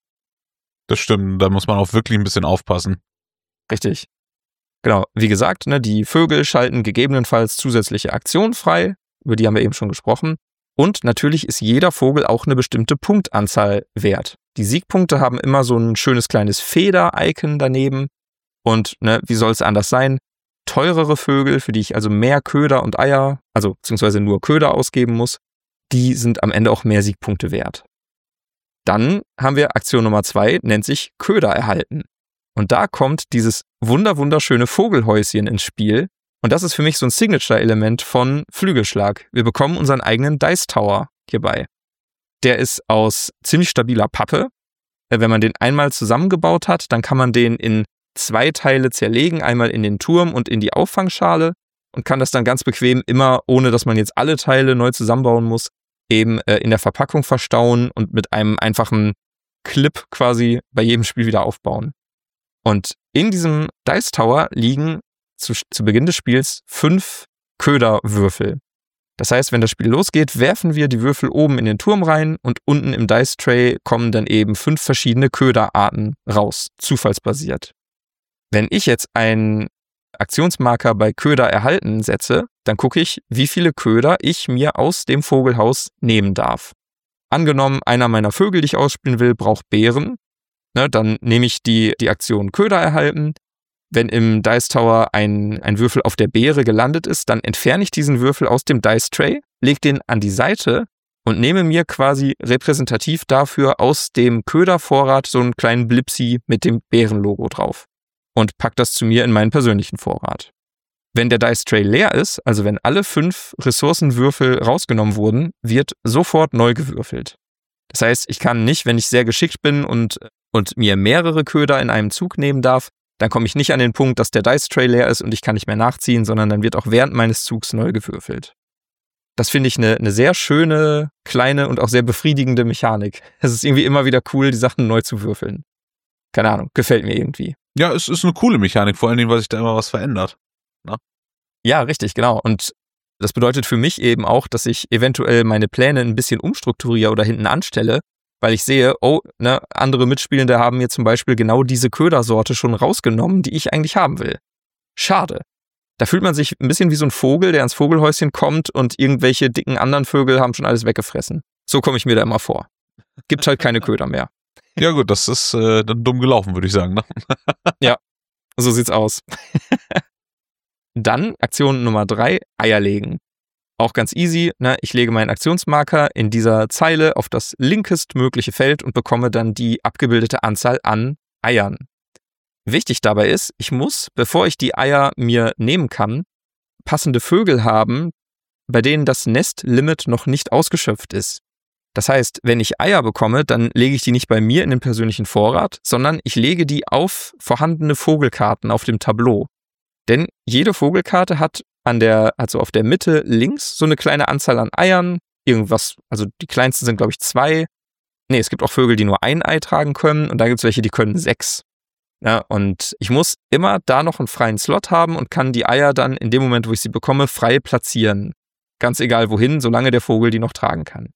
Das stimmt, da muss man auch wirklich ein bisschen aufpassen. Richtig. Genau, wie gesagt, die Vögel schalten gegebenenfalls zusätzliche Aktionen frei, über die haben wir eben schon gesprochen. Und natürlich ist jeder Vogel auch eine bestimmte Punktanzahl wert. Die Siegpunkte haben immer so ein schönes kleines Feder-Icon daneben. Und wie soll es anders sein? Teurere Vögel, für die ich also mehr Köder und Eier, also beziehungsweise nur Köder ausgeben muss, die sind am Ende auch mehr Siegpunkte wert. Dann haben wir Aktion Nummer 2, nennt sich Köder erhalten. Und da kommt dieses wunderschöne Vogelhäuschen ins Spiel. Und das ist für mich so ein Signature-Element von Flügelschlag. Wir bekommen unseren eigenen Dice Tower hierbei. Der ist aus ziemlich stabiler Pappe. Wenn man den einmal zusammengebaut hat, dann kann man den in 2 Teile zerlegen, einmal in den Turm und in die Auffangschale und kann das dann ganz bequem immer, ohne dass man jetzt alle Teile neu zusammenbauen muss, eben in der Verpackung verstauen und mit einem einfachen Clip quasi bei jedem Spiel wieder aufbauen. Und in diesem Dice Tower liegen zu Beginn des Spiels 5 Köderwürfel. Das heißt, wenn das Spiel losgeht, werfen wir die Würfel oben in den Turm rein und unten im Dice Tray kommen dann eben 5 verschiedene Köderarten raus, zufallsbasiert. Wenn ich jetzt einen Aktionsmarker bei Köder erhalten setze, dann gucke ich, wie viele Köder ich mir aus dem Vogelhaus nehmen darf. Angenommen, einer meiner Vögel, die ich ausspielen will, braucht Beeren, ne, dann nehme ich die Aktion Köder erhalten. Wenn im Dice Tower ein Würfel auf der Beere gelandet ist, dann entferne ich diesen Würfel aus dem Dice Tray, lege den an die Seite und nehme mir quasi repräsentativ dafür aus dem Ködervorrat so einen kleinen Blipsi mit dem Bärenlogo drauf und pack das zu mir in meinen persönlichen Vorrat. Wenn der Dice Tray leer ist, also wenn alle 5 Ressourcenwürfel rausgenommen wurden, wird sofort neu gewürfelt. Das heißt, ich kann nicht, wenn ich sehr geschickt bin und mir mehrere Köder in einem Zug nehmen darf, dann komme ich nicht an den Punkt, dass der Dice Tray leer ist und ich kann nicht mehr nachziehen, sondern dann wird auch während meines Zugs neu gewürfelt. Das finde ich eine sehr schöne, kleine und auch sehr befriedigende Mechanik. Es ist irgendwie immer wieder cool, die Sachen neu zu würfeln. Keine Ahnung, gefällt mir irgendwie. Ja, es ist eine coole Mechanik, vor allen Dingen, weil sich da immer was verändert. Na? Ja, richtig, genau. Und das bedeutet für mich eben auch, dass ich eventuell meine Pläne ein bisschen umstrukturiere oder hinten anstelle, weil ich sehe, andere Mitspielende haben mir zum Beispiel genau diese Ködersorte schon rausgenommen, die ich eigentlich haben will. Schade. Da fühlt man sich ein bisschen wie so ein Vogel, der ans Vogelhäuschen kommt und irgendwelche dicken anderen Vögel haben schon alles weggefressen. So komme ich mir da immer vor. Gibt halt keine Köder mehr. Ja gut, das ist dann dumm gelaufen, würde ich sagen. Ne? Ja, so sieht's aus. Dann Aktion Nummer 3, Eier legen. Auch ganz easy, ne? Ich lege meinen Aktionsmarker in dieser Zeile auf das linkestmögliche Feld und bekomme dann die abgebildete Anzahl an Eiern. Wichtig dabei ist, ich muss, bevor ich die Eier mir nehmen kann, passende Vögel haben, bei denen das Nestlimit noch nicht ausgeschöpft ist. Das heißt, wenn ich Eier bekomme, dann lege ich die nicht bei mir in den persönlichen Vorrat, sondern ich lege die auf vorhandene Vogelkarten auf dem Tableau. Denn jede Vogelkarte hat auf der Mitte links so eine kleine Anzahl an Eiern, irgendwas, also die kleinsten sind glaube ich 2. Nee, es gibt auch Vögel, die nur ein Ei tragen können und dann gibt es welche, die können 6. Ja, und ich muss immer da noch einen freien Slot haben und kann die Eier dann in dem Moment, wo ich sie bekomme, frei platzieren. Ganz egal wohin, solange der Vogel die noch tragen kann.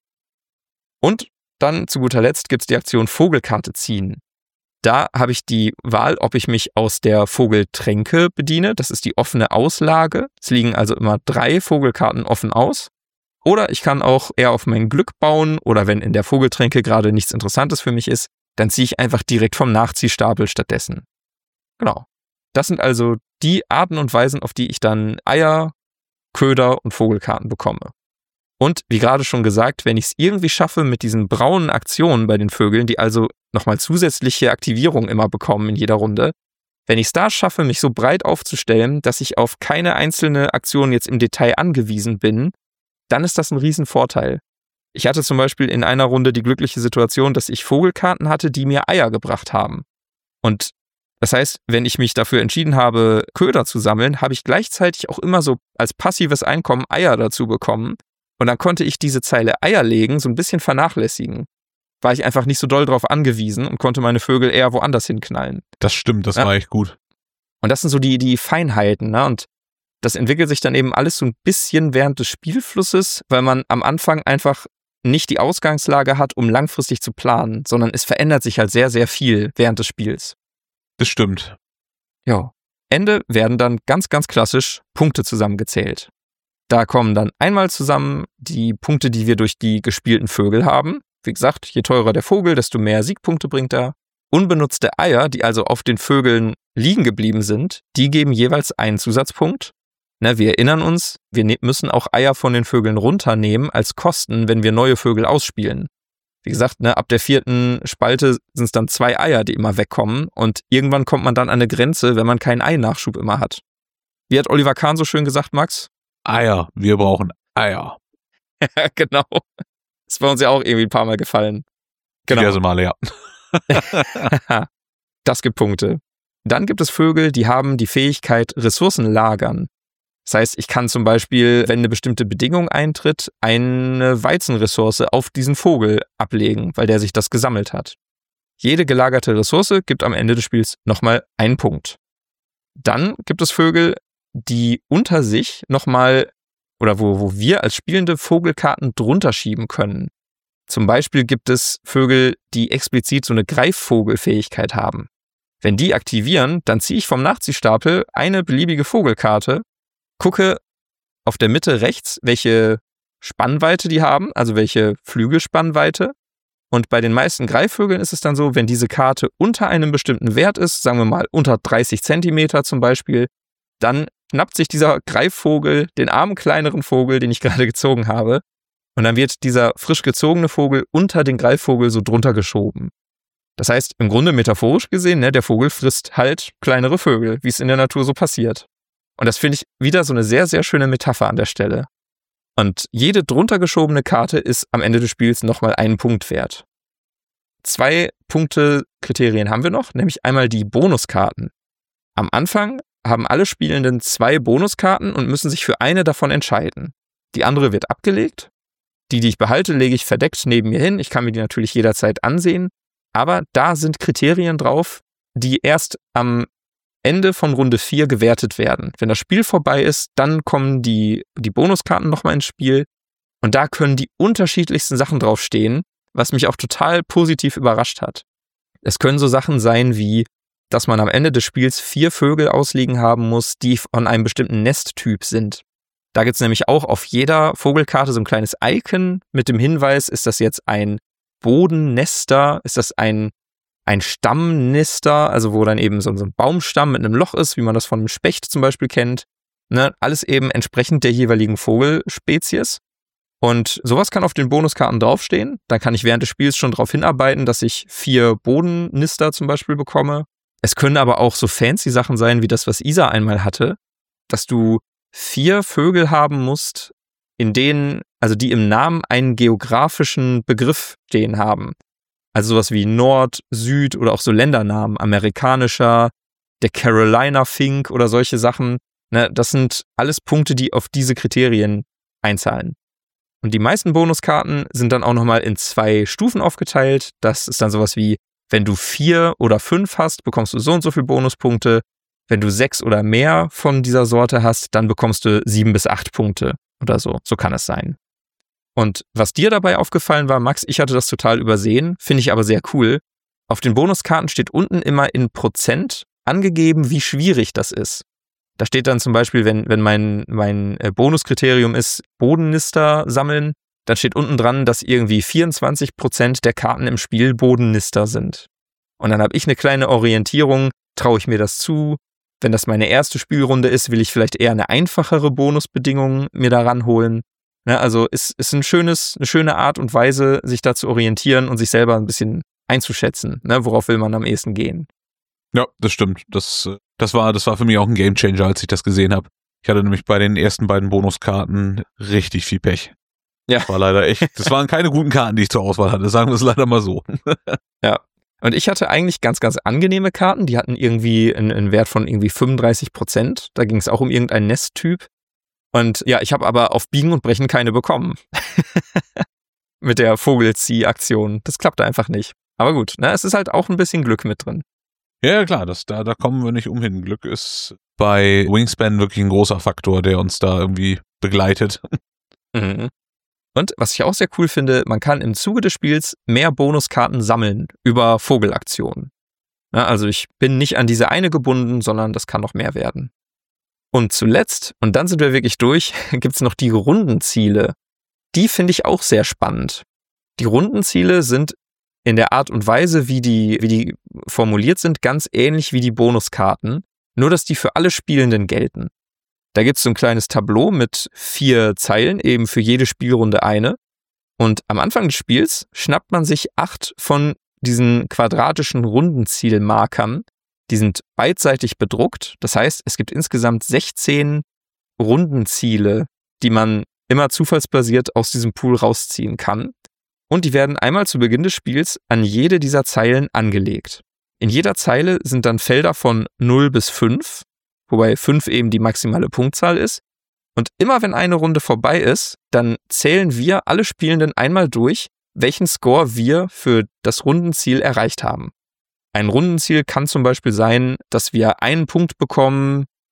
Und dann zu guter Letzt gibt es die Aktion Vogelkarte ziehen. Da habe ich die Wahl, ob ich mich aus der Vogeltränke bediene. Das ist die offene Auslage. Es liegen also immer 3 Vogelkarten offen aus. Oder ich kann auch eher auf mein Glück bauen oder wenn in der Vogeltränke gerade nichts Interessantes für mich ist, dann ziehe ich einfach direkt vom Nachziehstapel stattdessen. Genau. Das sind also die Arten und Weisen, auf die ich dann Eier, Köder und Vogelkarten bekomme. Und wie gerade schon gesagt, wenn ich es irgendwie schaffe mit diesen braunen Aktionen bei den Vögeln, die also nochmal zusätzliche Aktivierung immer bekommen in jeder Runde, wenn ich es da schaffe, mich so breit aufzustellen, dass ich auf keine einzelne Aktion jetzt im Detail angewiesen bin, dann ist das ein Riesenvorteil. Ich hatte zum Beispiel in einer Runde die glückliche Situation, dass ich Vogelkarten hatte, die mir Eier gebracht haben. Und das heißt, wenn ich mich dafür entschieden habe, Köder zu sammeln, habe ich gleichzeitig auch immer so als passives Einkommen Eier dazu bekommen. Und dann konnte ich diese Zeile Eier legen so ein bisschen vernachlässigen. War ich einfach nicht so doll drauf angewiesen und konnte meine Vögel eher woanders hinknallen. Das stimmt, das war echt gut. Und das sind so die Feinheiten, ne? Und das entwickelt sich dann eben alles so ein bisschen während des Spielflusses, weil man am Anfang einfach nicht die Ausgangslage hat, um langfristig zu planen, sondern es verändert sich halt sehr, sehr viel während des Spiels. Das stimmt. Ja. Ende werden dann ganz, ganz klassisch Punkte zusammengezählt. Da kommen dann einmal zusammen die Punkte, die wir durch die gespielten Vögel haben. Wie gesagt, je teurer der Vogel, desto mehr Siegpunkte bringt er. Unbenutzte Eier, die also auf den Vögeln liegen geblieben sind, die geben jeweils einen Zusatzpunkt. Wir erinnern uns, wir müssen auch Eier von den Vögeln runternehmen als Kosten, wenn wir neue Vögel ausspielen. Wie gesagt, ab der 4. Spalte sind es dann 2 Eier, die immer wegkommen und irgendwann kommt man dann an eine Grenze, wenn man keinen Ei-Nachschub immer hat. Wie hat Oliver Kahn so schön gesagt, Max? Eier, wir brauchen Eier. Ja, genau. Das ist bei uns ja auch irgendwie ein paar Mal gefallen. Genau. Diverse Male, ja. Das gibt Punkte. Dann gibt es Vögel, die haben die Fähigkeit Ressourcen lagern. Das heißt, ich kann zum Beispiel, wenn eine bestimmte Bedingung eintritt, eine Weizenressource auf diesen Vogel ablegen, weil der sich das gesammelt hat. Jede gelagerte Ressource gibt am Ende des Spiels nochmal einen Punkt. Dann gibt es Vögel, die unter sich nochmal oder wo wir als Spielende Vogelkarten drunter schieben können. Zum Beispiel gibt es Vögel, die explizit so eine Greifvogelfähigkeit haben. Wenn die aktivieren, dann ziehe ich vom Nachziehstapel eine beliebige Vogelkarte, gucke auf der Mitte rechts, welche Spannweite die haben, also welche Flügelspannweite. Und bei den meisten Greifvögeln ist es dann so, wenn diese Karte unter einem bestimmten Wert ist, sagen wir mal unter 30 Zentimeter zum Beispiel, dann schnappt sich dieser Greifvogel den armen kleineren Vogel, den ich gerade gezogen habe, und dann wird dieser frisch gezogene Vogel unter den Greifvogel so drunter geschoben. Das heißt, im Grunde metaphorisch gesehen, ne, der Vogel frisst halt kleinere Vögel, wie es in der Natur so passiert. Und das finde ich wieder so eine sehr, sehr schöne Metapher an der Stelle. Und jede drunter geschobene Karte ist am Ende des Spiels nochmal einen Punkt wert. 2 Punkte-Kriterien haben wir noch, nämlich einmal die Bonuskarten. Am Anfang haben alle Spielenden 2 Bonuskarten und müssen sich für eine davon entscheiden. Die andere wird abgelegt. Die ich behalte, lege ich verdeckt neben mir hin. Ich kann mir die natürlich jederzeit ansehen. Aber da sind Kriterien drauf, die erst am Ende von Runde 4 gewertet werden. Wenn das Spiel vorbei ist, dann kommen die Bonuskarten nochmal ins Spiel. Und da können die unterschiedlichsten Sachen draufstehen, was mich auch total positiv überrascht hat. Es können so Sachen sein wie, dass man am Ende des Spiels 4 Vögel ausliegen haben muss, die von einem bestimmten Nesttyp sind. Da gibt es nämlich auch auf jeder Vogelkarte so ein kleines Icon mit dem Hinweis, ist das jetzt ein Bodennester, ist das ein Stammnester, also wo dann eben so ein Baumstamm mit einem Loch ist, wie man das von einem Specht zum Beispiel kennt. Ne? Alles eben entsprechend der jeweiligen Vogelspezies. Und sowas kann auf den Bonuskarten draufstehen. Dann kann ich während des Spiels schon darauf hinarbeiten, dass ich 4 Bodennester zum Beispiel bekomme. Es können aber auch so fancy Sachen sein, wie das, was Isa einmal hatte, dass du 4 Vögel haben musst, in denen, also die im Namen einen geografischen Begriff stehen haben. Also sowas wie Nord, Süd oder auch so Ländernamen, amerikanischer, der Carolina Fink oder solche Sachen. Ne, das sind alles Punkte, die auf diese Kriterien einzahlen. Und die meisten Bonuskarten sind dann auch nochmal in 2 Stufen aufgeteilt. Das ist dann sowas wie, wenn du 4 oder 5 hast, bekommst du so und so viele Bonuspunkte. Wenn du 6 oder mehr von dieser Sorte hast, dann bekommst du 7 bis 8 Punkte oder so. So kann es sein. Und was dir dabei aufgefallen war, Max, ich hatte das total übersehen, finde ich aber sehr cool. Auf den Bonuskarten steht unten immer in Prozent angegeben, wie schwierig das ist. Da steht dann zum Beispiel, wenn mein Bonuskriterium ist, Bodennester sammeln, dann steht unten dran, dass irgendwie 24% der Karten im Spiel Bodennester sind. Und dann habe ich eine kleine Orientierung, traue ich mir das zu? Wenn das meine erste Spielrunde ist, will ich vielleicht eher eine einfachere Bonusbedingung mir da ranholen. Ne, also ist eine schöne Art und Weise, sich da zu orientieren und sich selber ein bisschen einzuschätzen. Ne, worauf will man am ehesten gehen? Ja, das stimmt. Das war für mich auch ein Gamechanger, als ich das gesehen habe. Ich hatte nämlich bei den ersten beiden Bonuskarten richtig viel Pech. Ja. War leider echt. Das waren keine guten Karten, die ich zur Auswahl hatte, sagen wir es leider mal so. Ja. Und ich hatte eigentlich ganz, ganz angenehme Karten. Die hatten irgendwie einen Wert von irgendwie 35%. Da ging es auch um irgendeinen Nesttyp. Und ja, ich habe aber auf Biegen und Brechen keine bekommen. Mit der Vogelzieh-Aktion. Das klappte einfach nicht. Aber gut, ne, es ist halt auch ein bisschen Glück mit drin. Ja, klar, da kommen wir nicht umhin. Glück ist bei Wingspan wirklich ein großer Faktor, der uns da irgendwie begleitet. Mhm. Und was ich auch sehr cool finde, man kann im Zuge des Spiels mehr Bonuskarten sammeln über Vogelaktionen. Ja, also ich bin nicht an diese eine gebunden, sondern das kann noch mehr werden. Und zuletzt, und dann sind wir wirklich durch, gibt es noch die Rundenziele. Die finde ich auch sehr spannend. Die Rundenziele sind in der Art und Weise, wie die formuliert sind, ganz ähnlich wie die Bonuskarten, nur dass die für alle Spielenden gelten. Da gibt es so ein kleines Tableau mit 4 Zeilen, eben für jede Spielrunde eine. Und am Anfang des Spiels schnappt man sich 8 von diesen quadratischen Rundenzielmarkern. Die sind beidseitig bedruckt. Das heißt, es gibt insgesamt 16 Rundenziele, die man immer zufallsbasiert aus diesem Pool rausziehen kann. Und die werden einmal zu Beginn des Spiels an jede dieser Zeilen angelegt. In jeder Zeile sind dann Felder von 0 bis 5, wobei 5 eben die maximale Punktzahl ist. Und immer wenn eine Runde vorbei ist, dann zählen wir alle Spielenden einmal durch, welchen Score wir für das Rundenziel erreicht haben. Ein Rundenziel kann zum Beispiel sein, dass wir einen Punkt bekommen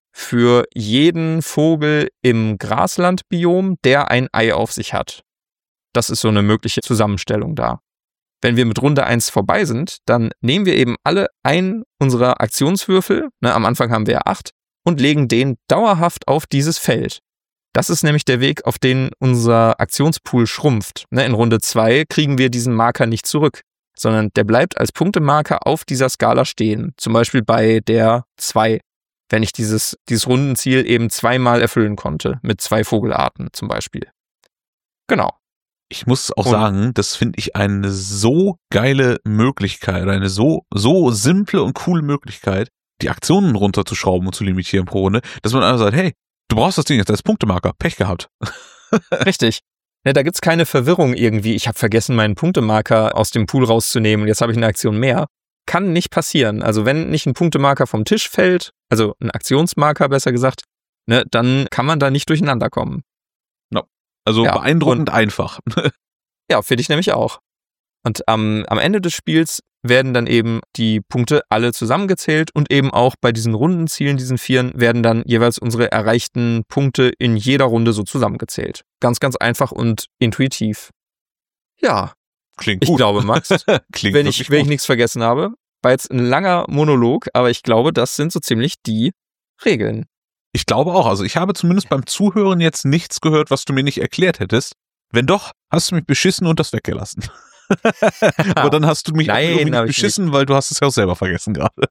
für jeden Vogel im Graslandbiom, der ein Ei auf sich hat. Das ist so eine mögliche Zusammenstellung da. Wenn wir mit Runde 1 vorbei sind, dann nehmen wir eben alle einen unserer Aktionswürfel, am Anfang haben wir ja 8, und legen den dauerhaft auf dieses Feld. Das ist nämlich der Weg, auf den unser Aktionspool schrumpft. In Runde 2 kriegen wir diesen Marker nicht zurück, sondern der bleibt als Punktemarker auf dieser Skala stehen. Zum Beispiel bei der 2, wenn ich dieses Rundenziel eben 2-mal erfüllen konnte, mit 2 Vogelarten zum Beispiel. Genau. Ich muss auch sagen, das finde ich eine so geile Möglichkeit, eine so simple und coole Möglichkeit, die Aktionen runterzuschrauben und zu limitieren pro Runde, dass man einfach sagt, hey, du brauchst das Ding jetzt als Punktemarker, Pech gehabt. Richtig. Ja, da gibt's keine Verwirrung irgendwie, ich habe vergessen, meinen Punktemarker aus dem Pool rauszunehmen und jetzt habe ich eine Aktion mehr. Kann nicht passieren. Also wenn nicht ein Punktemarker vom Tisch fällt, also ein Aktionsmarker besser gesagt, dann kann man da nicht durcheinander kommen. No. Also ja, beeindruckend einfach. Ja, finde ich nämlich auch. Und am Ende des Spiels werden dann eben die Punkte alle zusammengezählt und eben auch bei diesen Rundenzielen, diesen 4, werden dann jeweils unsere erreichten Punkte in jeder Runde so zusammengezählt. Ganz, ganz einfach und intuitiv. Ja. Klingt gut. Ich glaube, Max, wenn ich nichts vergessen habe, war jetzt ein langer Monolog, aber ich glaube, das sind so ziemlich die Regeln. Ich glaube auch. Also ich habe zumindest beim Zuhören jetzt nichts gehört, was du mir nicht erklärt hättest. Wenn doch, hast du mich beschissen und das weggelassen. Aber dann hast du mich nicht beschissen, weil du hast es ja auch selber vergessen gerade.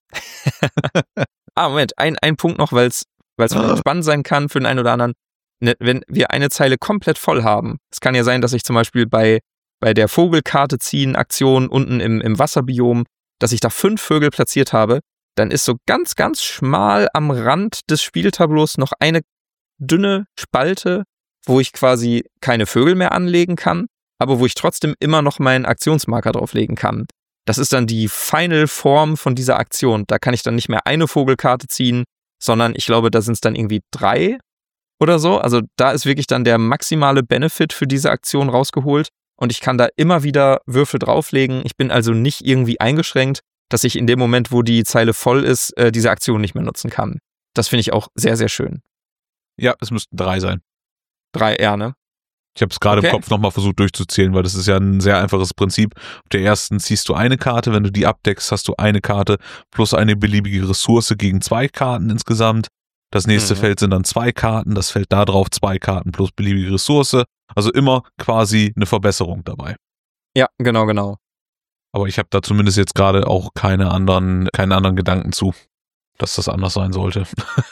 Moment, ein Punkt noch, weil es spannend sein kann für den einen oder anderen. Wenn wir eine Zeile komplett voll haben, es kann ja sein, dass ich zum Beispiel bei der Vogelkarte ziehen Aktion unten im Wasserbiom, dass ich da 5 Vögel platziert habe, dann ist so ganz, ganz schmal am Rand des Spieltableaus noch eine dünne Spalte, wo ich quasi keine Vögel mehr anlegen kann, aber wo ich trotzdem immer noch meinen Aktionsmarker drauflegen kann. Das ist dann die Final-Form von dieser Aktion. Da kann ich dann nicht mehr eine Vogelkarte ziehen, sondern ich glaube, da sind es dann irgendwie 3 oder so. Also da ist wirklich dann der maximale Benefit für diese Aktion rausgeholt und ich kann da immer wieder Würfel drauflegen. Ich bin also nicht irgendwie eingeschränkt, dass ich in dem Moment, wo die Zeile voll ist, diese Aktion nicht mehr nutzen kann. Das finde ich auch sehr, sehr schön. Ja, es müssten 3 sein. 3, ne? Ich habe es gerade im Kopf nochmal versucht durchzuzählen, weil das ist ja ein sehr einfaches Prinzip. Auf der ersten ziehst du eine Karte, wenn du die abdeckst, hast du eine Karte plus eine beliebige Ressource gegen 2 Karten insgesamt. Das nächste Feld sind dann 2 Karten, das Feld da drauf 2 Karten plus beliebige Ressource. Also immer quasi eine Verbesserung dabei. Ja, genau. Aber ich habe da zumindest jetzt gerade auch keinen anderen Gedanken zu, dass das anders sein sollte.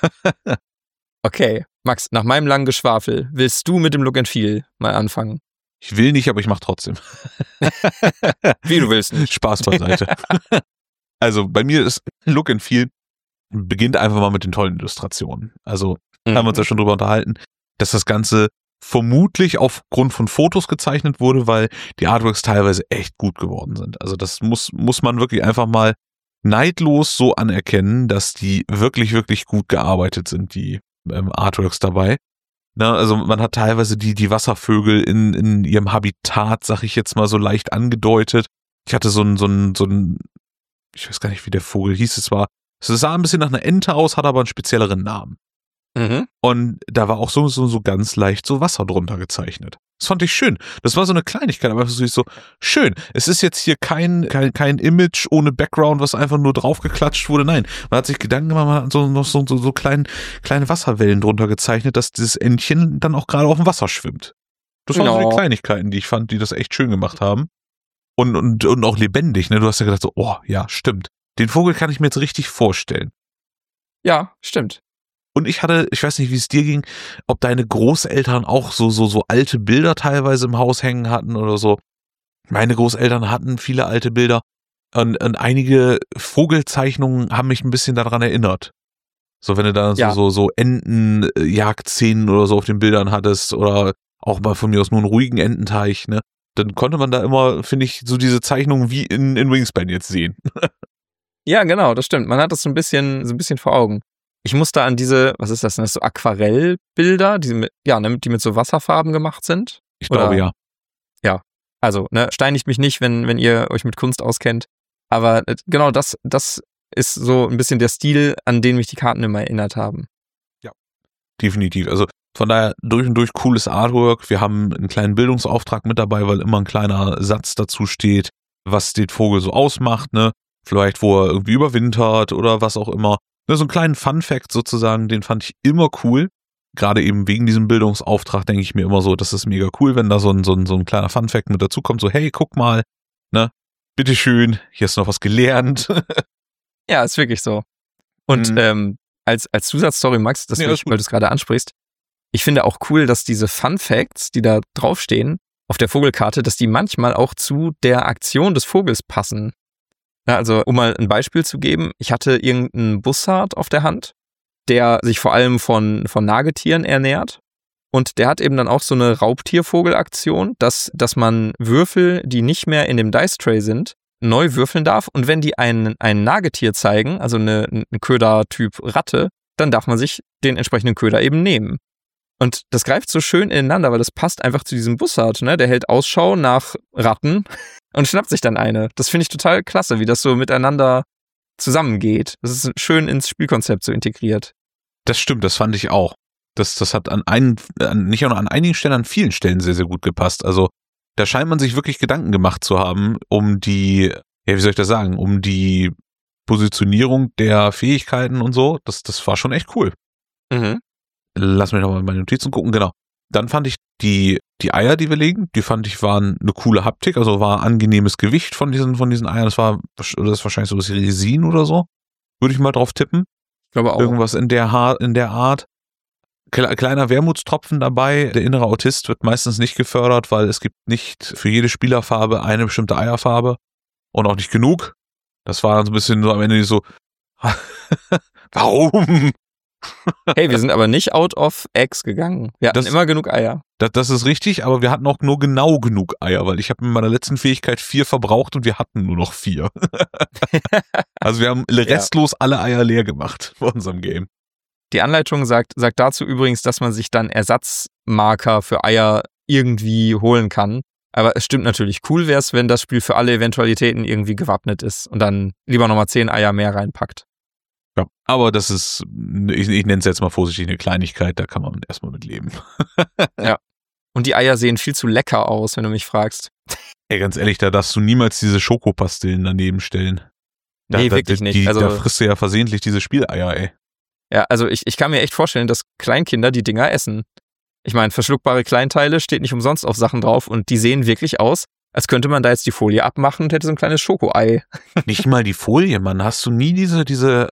Okay, Max, nach meinem langen Geschwafel, willst du mit dem Look and Feel mal anfangen? Ich will nicht, aber ich mach trotzdem. Wie du willst nicht. Spaß beiseite. Also bei mir ist Look and Feel beginnt einfach mal mit den tollen Illustrationen. Also haben wir uns ja schon drüber unterhalten, dass das Ganze vermutlich aufgrund von Fotos gezeichnet wurde, weil die Artworks teilweise echt gut geworden sind. Also das muss man wirklich einfach mal neidlos so anerkennen, dass die wirklich, wirklich gut gearbeitet sind, die Artworks dabei. Na, also man hat teilweise die Wasservögel in ihrem Habitat, sag ich jetzt mal so leicht angedeutet. Ich hatte so ein, ich weiß gar nicht, wie der Vogel hieß, es sah ein bisschen nach einer Ente aus, hat aber einen spezielleren Namen. Und da war auch so ganz leicht so Wasser drunter gezeichnet. Das fand ich schön. Das war so eine Kleinigkeit, aber so schön. Es ist jetzt hier kein Image ohne Background, was einfach nur draufgeklatscht wurde. Nein, man hat sich Gedanken gemacht, man hat so kleine Wasserwellen drunter gezeichnet, dass dieses Entchen dann auch gerade auf dem Wasser schwimmt. Das waren so die Kleinigkeiten, die ich fand, die das echt schön gemacht haben. Und auch lebendig, ne? Du hast ja gedacht so, oh, ja, stimmt. Den Vogel kann ich mir jetzt richtig vorstellen. Ja, stimmt. Und ich weiß nicht, wie es dir ging, ob deine Großeltern auch so alte Bilder teilweise im Haus hängen hatten oder so. Meine Großeltern hatten viele alte Bilder und einige Vogelzeichnungen haben mich ein bisschen daran erinnert. So, wenn du da so Entenjagdszenen oder so auf den Bildern hattest oder auch mal von mir aus nur einen ruhigen Ententeich, ne, dann konnte man da immer, finde ich, so diese Zeichnungen wie in Wingspan jetzt sehen. Ja, genau, das stimmt. Man hat das so ein bisschen vor Augen. Ich muss da an diese, was ist das denn, so Aquarellbilder, die mit so Wasserfarben gemacht sind? Ich glaube, ja. Ja, also, steinigt mich nicht, wenn ihr euch mit Kunst auskennt. Aber genau das ist so ein bisschen der Stil, an den mich die Karten immer erinnert haben. definitiv. Also von daher durch und durch cooles Artwork. Wir haben einen kleinen Bildungsauftrag mit dabei, weil immer ein kleiner Satz dazu steht, was den Vogel so ausmacht, ne? Vielleicht, wo er irgendwie überwintert oder was auch immer. Ne, so einen kleinen Fun-Fact sozusagen, den fand ich immer cool. Gerade eben wegen diesem Bildungsauftrag denke ich mir immer so, das ist mega cool, wenn da so ein kleiner Fun-Fact mit dazu kommt. So, hey, guck mal, ne? Bitteschön, hier hast du noch was gelernt. Ja, ist wirklich so. Und als Zusatzstory, Max, weil du es gerade ansprichst, ich finde auch cool, dass diese Fun Facts, die da draufstehen, auf der Vogelkarte, dass die manchmal auch zu der Aktion des Vogels passen. Ja, also, um mal ein Beispiel zu geben, ich hatte irgendeinen Bussard auf der Hand, der sich vor allem von Nagetieren ernährt. Und der hat eben dann auch so eine Raubtiervogelaktion, dass man Würfel, die nicht mehr in dem Dice Tray sind, neu würfeln darf. Und wenn die ein Nagetier zeigen, also eine Köder-Typ Ratte, dann darf man sich den entsprechenden Köder eben nehmen. Und das greift so schön ineinander, weil das passt einfach zu diesem Bussard, ne? Der hält Ausschau nach Ratten und schnappt sich dann eine. Das finde ich total klasse, wie das so miteinander zusammengeht. Das ist schön ins Spielkonzept so integriert. Das stimmt, das fand ich auch. Das hat nicht nur an einigen Stellen, an vielen Stellen sehr, sehr gut gepasst. Also da scheint man sich wirklich Gedanken gemacht zu haben, um die Positionierung der Fähigkeiten und so. Das war schon echt cool. Mhm. Lass mich nochmal in meine Notizen gucken, genau. Dann fand ich die Eier, die wir legen, waren eine coole Haptik, also war angenehmes Gewicht von diesen Eiern. Das ist wahrscheinlich so was wie Resin oder so. Würde ich mal drauf tippen. Ich glaube auch. Irgendwas in der Art. Kleiner Wermutstropfen dabei. Der innere Autist wird meistens nicht gefördert, weil es gibt nicht für jede Spielerfarbe eine bestimmte Eierfarbe und auch nicht genug. Das war dann so ein bisschen so am Ende so, warum? Hey, wir sind aber nicht out of eggs gegangen. Wir hatten immer genug Eier. Das ist richtig, aber wir hatten auch nur genau genug Eier, weil ich habe in meiner letzten Fähigkeit 4 verbraucht und wir hatten nur noch 4. Also wir haben restlos alle Eier leer gemacht bei unserem Game. Die Anleitung sagt dazu übrigens, dass man sich dann Ersatzmarker für Eier irgendwie holen kann. Aber es stimmt natürlich, cool wäre es, wenn das Spiel für alle Eventualitäten irgendwie gewappnet ist und dann lieber nochmal 10 Eier mehr reinpackt. Ja, aber das ist, ich nenne es jetzt mal vorsichtig, eine Kleinigkeit, da kann man erstmal mit leben. Ja. Und die Eier sehen viel zu lecker aus, wenn du mich fragst. Ey, ganz ehrlich, da darfst du niemals diese Schokopastillen daneben stellen. Nee, wirklich nicht. Da frisst du ja versehentlich diese Spieleier, ey. Ja, also ich kann mir echt vorstellen, dass Kleinkinder die Dinger essen. Ich meine, verschluckbare Kleinteile steht nicht umsonst auf Sachen drauf und die sehen wirklich aus, als könnte man da jetzt die Folie abmachen und hätte so ein kleines Schokoei. Nicht mal die Folie, Mann. Hast du nie diese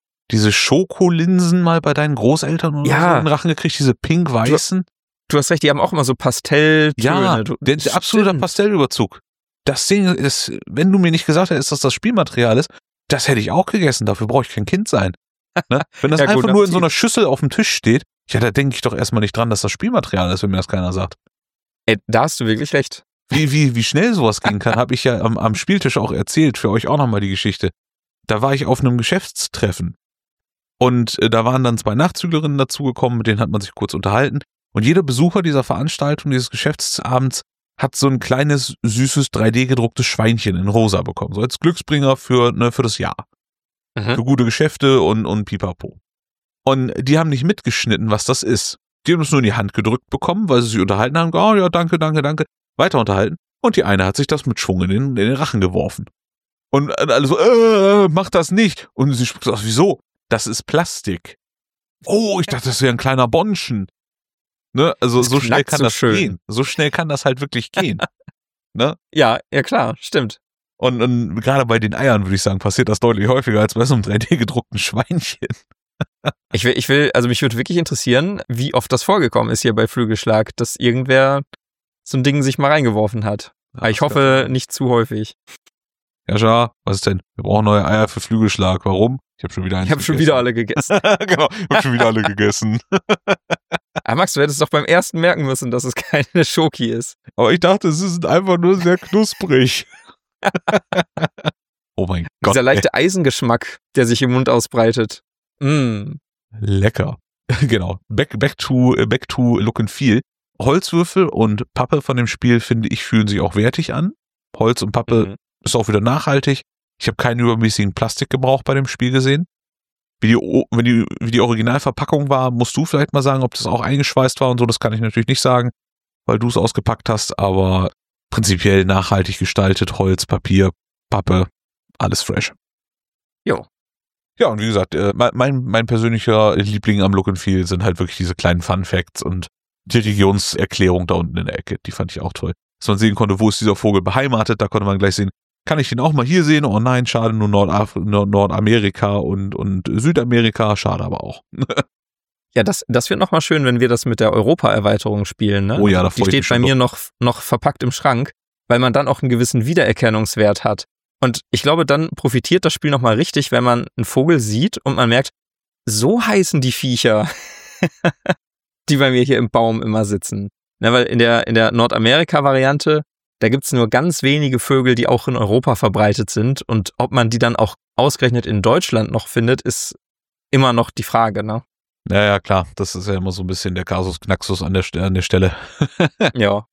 Schokolinsen mal bei deinen Großeltern oder so in den Rachen gekriegt, diese pink-weißen? Du hast recht, die haben auch immer so Pastelltöne. Ja, der absolute Pastellüberzug. Das Ding ist, wenn du mir nicht gesagt hättest, dass das Spielmaterial ist, das hätte ich auch gegessen. Dafür brauche ich kein Kind sein. Ne? Wenn das einfach nur in so einer Schüssel auf dem Tisch steht, ja, da denke ich doch erstmal nicht dran, dass das Spielmaterial ist, wenn mir das keiner sagt. Ey, da hast du wirklich recht. Wie schnell sowas gehen kann, habe ich ja am Spieltisch auch erzählt, für euch auch nochmal die Geschichte. Da war ich auf einem Geschäftstreffen und da waren dann 2 Nachzüglerinnen dazugekommen, mit denen hat man sich kurz unterhalten und jeder Besucher dieser Veranstaltung, dieses Geschäftsabends, hat so ein kleines, süßes, 3D-gedrucktes Schweinchen in rosa bekommen, so als Glücksbringer für das Jahr. Mhm. Für gute Geschäfte und pipapo. Und die haben nicht mitgeschnitten, was das ist. Die haben es nur in die Hand gedrückt bekommen, weil sie sich unterhalten haben. Oh ja, danke. Weiter unterhalten. Und die eine hat sich das mit Schwung in den Rachen geworfen. Und alle so, mach das nicht. Und sie spricht aus, wieso? Das ist Plastik. Oh, ich dachte, das wäre ein kleiner Bonschen. Ne? Also so schnell kann das gehen. So schnell kann das halt wirklich gehen. Ne? Ja, klar, stimmt. Und gerade bei den Eiern, würde ich sagen, passiert das deutlich häufiger als bei so einem 3D-gedruckten Schweinchen. Mich würde wirklich interessieren, wie oft das vorgekommen ist hier bei Flügelschlag, dass irgendwer so ein Ding sich mal reingeworfen hat. Aber ich hoffe, nicht zu häufig. Ja, schau, was ist denn? Wir brauchen neue Eier für Flügelschlag. Warum? Ich habe schon wieder alle gegessen. Genau, ich habe schon wieder alle gegessen. Aber Max, du hättest doch beim ersten merken müssen, dass es keine Schoki ist. Aber ich dachte, es ist einfach nur sehr knusprig. Oh mein Gott. Dieser leichte Eisengeschmack, der sich im Mund ausbreitet. Lecker. Genau. Back to Look and Feel. Holzwürfel und Pappe von dem Spiel, finde ich, fühlen sich auch wertig an. Holz und Pappe ist auch wieder nachhaltig. Ich habe keinen übermäßigen Plastikgebrauch bei dem Spiel gesehen. wie die Originalverpackung war, musst du vielleicht mal sagen, ob das auch eingeschweißt war und so. Das kann ich natürlich nicht sagen, weil du es ausgepackt hast, aber prinzipiell nachhaltig gestaltet, Holz, Papier, Pappe, alles fresh. Jo. Ja, und wie gesagt, mein persönlicher Liebling am Look and Feel sind halt wirklich diese kleinen Fun Facts und die Regionserklärung da unten in der Ecke. Die fand ich auch toll. Dass man sehen konnte, wo ist dieser Vogel beheimatet, da konnte man gleich sehen, kann ich den auch mal hier sehen? Oh nein, schade, nur Nordamerika und Südamerika, schade aber auch. Ja, das wird nochmal schön, wenn wir das mit der Europa-Erweiterung spielen, ne? Oh ja, da freue ich mich. Die steht bei mir noch verpackt im Schrank, weil man dann auch einen gewissen Wiedererkennungswert hat. Und ich glaube, dann profitiert das Spiel nochmal richtig, wenn man einen Vogel sieht und man merkt, so heißen die Viecher, die bei mir hier im Baum immer sitzen. Ne, weil in der Nordamerika-Variante, da gibt's nur ganz wenige Vögel, die auch in Europa verbreitet sind. Und ob man die dann auch ausgerechnet in Deutschland noch findet, ist immer noch die Frage, ne? Ja, klar. Das ist ja immer so ein bisschen der Kasus Knaxus an der Stelle. Ja.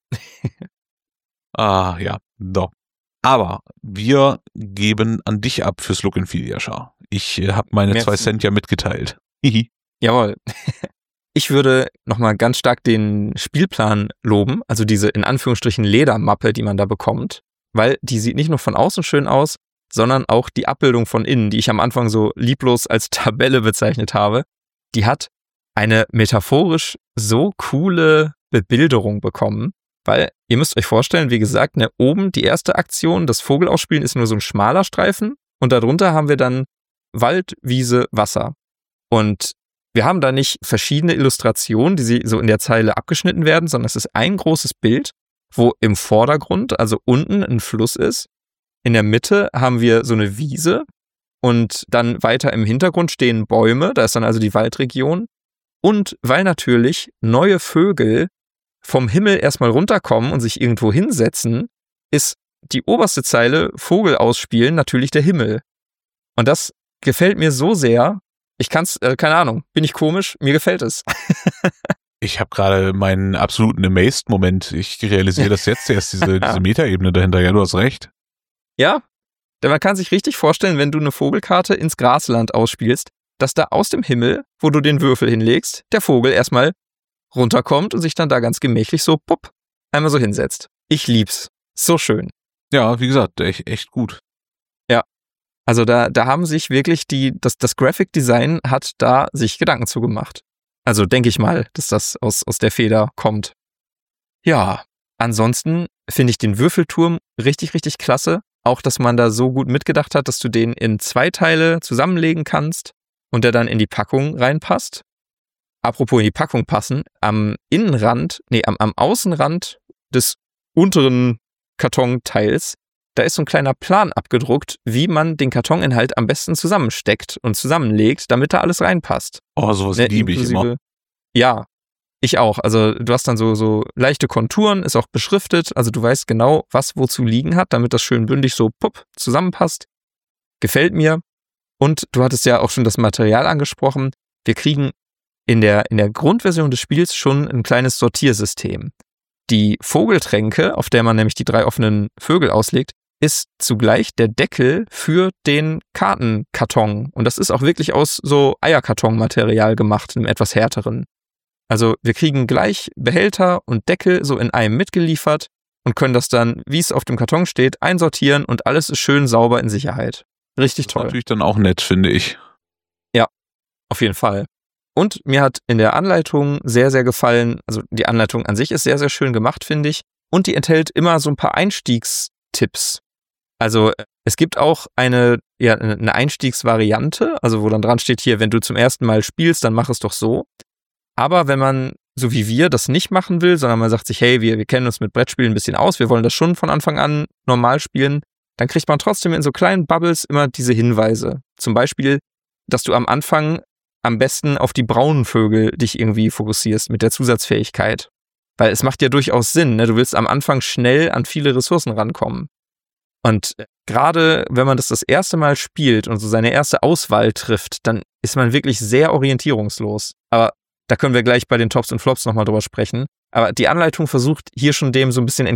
Ja. So. Aber wir geben an dich ab fürs Look and Feel, Jascha. Ich habe meine 2 Cent ja mitgeteilt. Jawohl. Ich würde nochmal ganz stark den Spielplan loben, also diese in Anführungsstrichen Ledermappe, die man da bekommt, weil die sieht nicht nur von außen schön aus, sondern auch die Abbildung von innen, die ich am Anfang so lieblos als Tabelle bezeichnet habe, die hat eine metaphorisch so coole Bebilderung bekommen, weil ihr müsst euch vorstellen, wie gesagt, ne, oben die erste Aktion, das Vogelausspielen, ist nur so ein schmaler Streifen und darunter haben wir dann Wald, Wiese, Wasser. Und wir haben da nicht verschiedene Illustrationen, die so in der Zeile abgeschnitten werden, sondern es ist ein großes Bild, wo im Vordergrund, also unten, ein Fluss ist. In der Mitte haben wir so eine Wiese und dann weiter im Hintergrund stehen Bäume, da ist dann also die Waldregion. Und weil natürlich neue Vögel vom Himmel erstmal runterkommen und sich irgendwo hinsetzen, ist die oberste Zeile Vogel ausspielen natürlich der Himmel. Und das gefällt mir so sehr. Ich kann's, keine Ahnung, bin ich komisch? Mir gefällt es. Ich habe gerade meinen absoluten Amazed-Moment. Ich realisiere das jetzt erst, diese Metaebene dahinter. Ja, du hast recht. Ja, denn man kann sich richtig vorstellen, wenn du eine Vogelkarte ins Grasland ausspielst, dass da aus dem Himmel, wo du den Würfel hinlegst, der Vogel erstmal runterkommt und sich dann da ganz gemächlich so, pupp, einmal so hinsetzt. Ich lieb's. So schön. Ja, wie gesagt, echt gut. Ja. Also da haben sich wirklich das Graphic Design hat da sich Gedanken zugemacht. Also denke ich mal, dass das aus der Feder kommt. Ja, ansonsten finde ich den Würfelturm richtig, richtig klasse. Auch, dass man da so gut mitgedacht hat, dass du den in 2 Teile zusammenlegen kannst und der dann in die Packung reinpasst. Apropos in die Packung passen, am Außenrand des unteren Kartonteils, da ist so ein kleiner Plan abgedruckt, wie man den Kartoninhalt am besten zusammensteckt und zusammenlegt, damit da alles reinpasst. Oh, sowas liebe ich immer. Ja, ich auch. Also du hast dann so leichte Konturen, ist auch beschriftet, also du weißt genau, was wozu liegen hat, damit das schön bündig so zusammenpasst. Gefällt mir. Und du hattest ja auch schon das Material angesprochen. Wir kriegen in der Grundversion des Spiels schon ein kleines Sortiersystem. Die Vogeltränke, auf der man nämlich die 3 offenen Vögel auslegt, ist zugleich der Deckel für den Kartenkarton. Und das ist auch wirklich aus so Eierkartonmaterial gemacht, einem etwas härteren. Also wir kriegen gleich Behälter und Deckel so in einem mitgeliefert und können das dann, wie es auf dem Karton steht, einsortieren und alles ist schön sauber in Sicherheit. Richtig toll. Das ist natürlich dann auch nett, finde ich. Ja, auf jeden Fall. Und mir hat in der Anleitung sehr, sehr gefallen, also die Anleitung an sich ist sehr, sehr schön gemacht, finde ich. Und die enthält immer so ein paar Einstiegstipps. Also es gibt auch eine Einstiegsvariante, also wo dann dran steht hier, wenn du zum ersten Mal spielst, dann mach es doch so. Aber wenn man, so wie wir, das nicht machen will, sondern man sagt sich, hey, wir kennen uns mit Brettspielen ein bisschen aus, wir wollen das schon von Anfang an normal spielen, dann kriegt man trotzdem in so kleinen Bubbles immer diese Hinweise. Zum Beispiel, dass du am Anfang am besten auf die braunen Vögel dich irgendwie fokussierst mit der Zusatzfähigkeit. Weil es macht ja durchaus Sinn, ne? Du willst am Anfang schnell an viele Ressourcen rankommen. Und gerade wenn man das erste Mal spielt und so seine erste Auswahl trifft, dann ist man wirklich sehr orientierungslos. Aber da können wir gleich bei den Tops und Flops nochmal drüber sprechen. Aber die Anleitung versucht hier schon dem so ein bisschen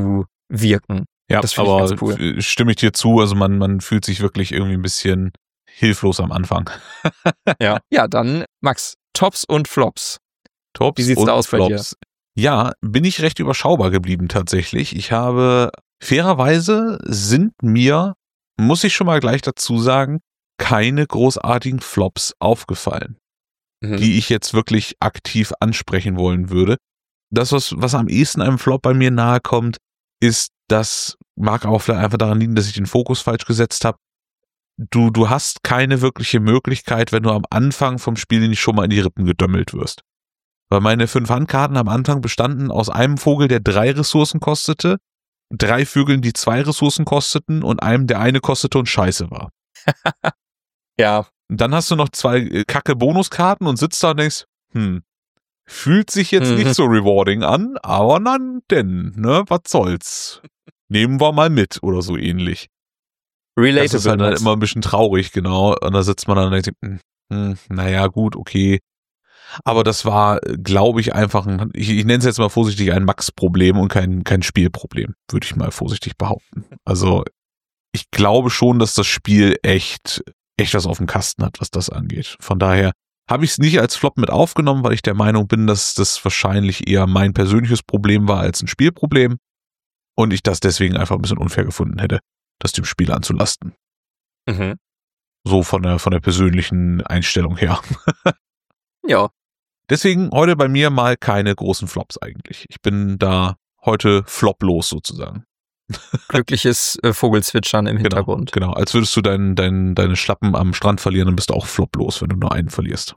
entgegenzuwirken. Ja, das aber ganz cool. Stimme ich dir zu, also man fühlt sich wirklich irgendwie ein bisschen, hilflos am Anfang. Ja, dann Max, Tops und Flops. Tops. Wie sieht's da aus bei dir? Ja, bin ich recht überschaubar geblieben tatsächlich. Ich habe, fairerweise sind mir, muss ich schon mal gleich dazu sagen, keine großartigen Flops aufgefallen, die ich jetzt wirklich aktiv ansprechen wollen würde. Das, was am ehesten einem Flop bei mir nahe kommt, ist, das mag auch vielleicht einfach daran liegen, dass ich den Fokus falsch gesetzt habe. Du hast keine wirkliche Möglichkeit, wenn du am Anfang vom Spiel nicht schon mal in die Rippen gedömmelt wirst. Weil meine 5 Handkarten am Anfang bestanden aus einem Vogel, der 3 Ressourcen kostete, 3 Vögeln, die 2 Ressourcen kosteten und einem, der eine kostete und scheiße war. Ja. Und dann hast du noch 2 kacke Bonuskarten und sitzt da und denkst, fühlt sich jetzt nicht so rewarding an, aber dann denn, ne, was soll's. Nehmen wir mal mit oder so ähnlich. Relatable. Das ist halt dann immer ein bisschen traurig, genau. Und da sitzt man dann und denkt, naja, gut, okay. Aber das war, glaube ich, einfach ich nenne es jetzt mal vorsichtig, ein Max-Problem und kein Spielproblem, würde ich mal vorsichtig behaupten. Also ich glaube schon, dass das Spiel echt was auf dem Kasten hat, was das angeht. Von daher habe ich es nicht als Flop mit aufgenommen, weil ich der Meinung bin, dass das wahrscheinlich eher mein persönliches Problem war als ein Spielproblem und ich das deswegen einfach ein bisschen unfair gefunden hätte, das dem Spiel anzulasten. So von der persönlichen Einstellung her. Ja. Deswegen heute bei mir mal keine großen Flops eigentlich. Ich bin da heute floplos sozusagen. Glückliches Vogelzwitschern im Hintergrund. Genau, als würdest du deine Schlappen am Strand verlieren, dann bist du auch floplos, wenn du nur einen verlierst.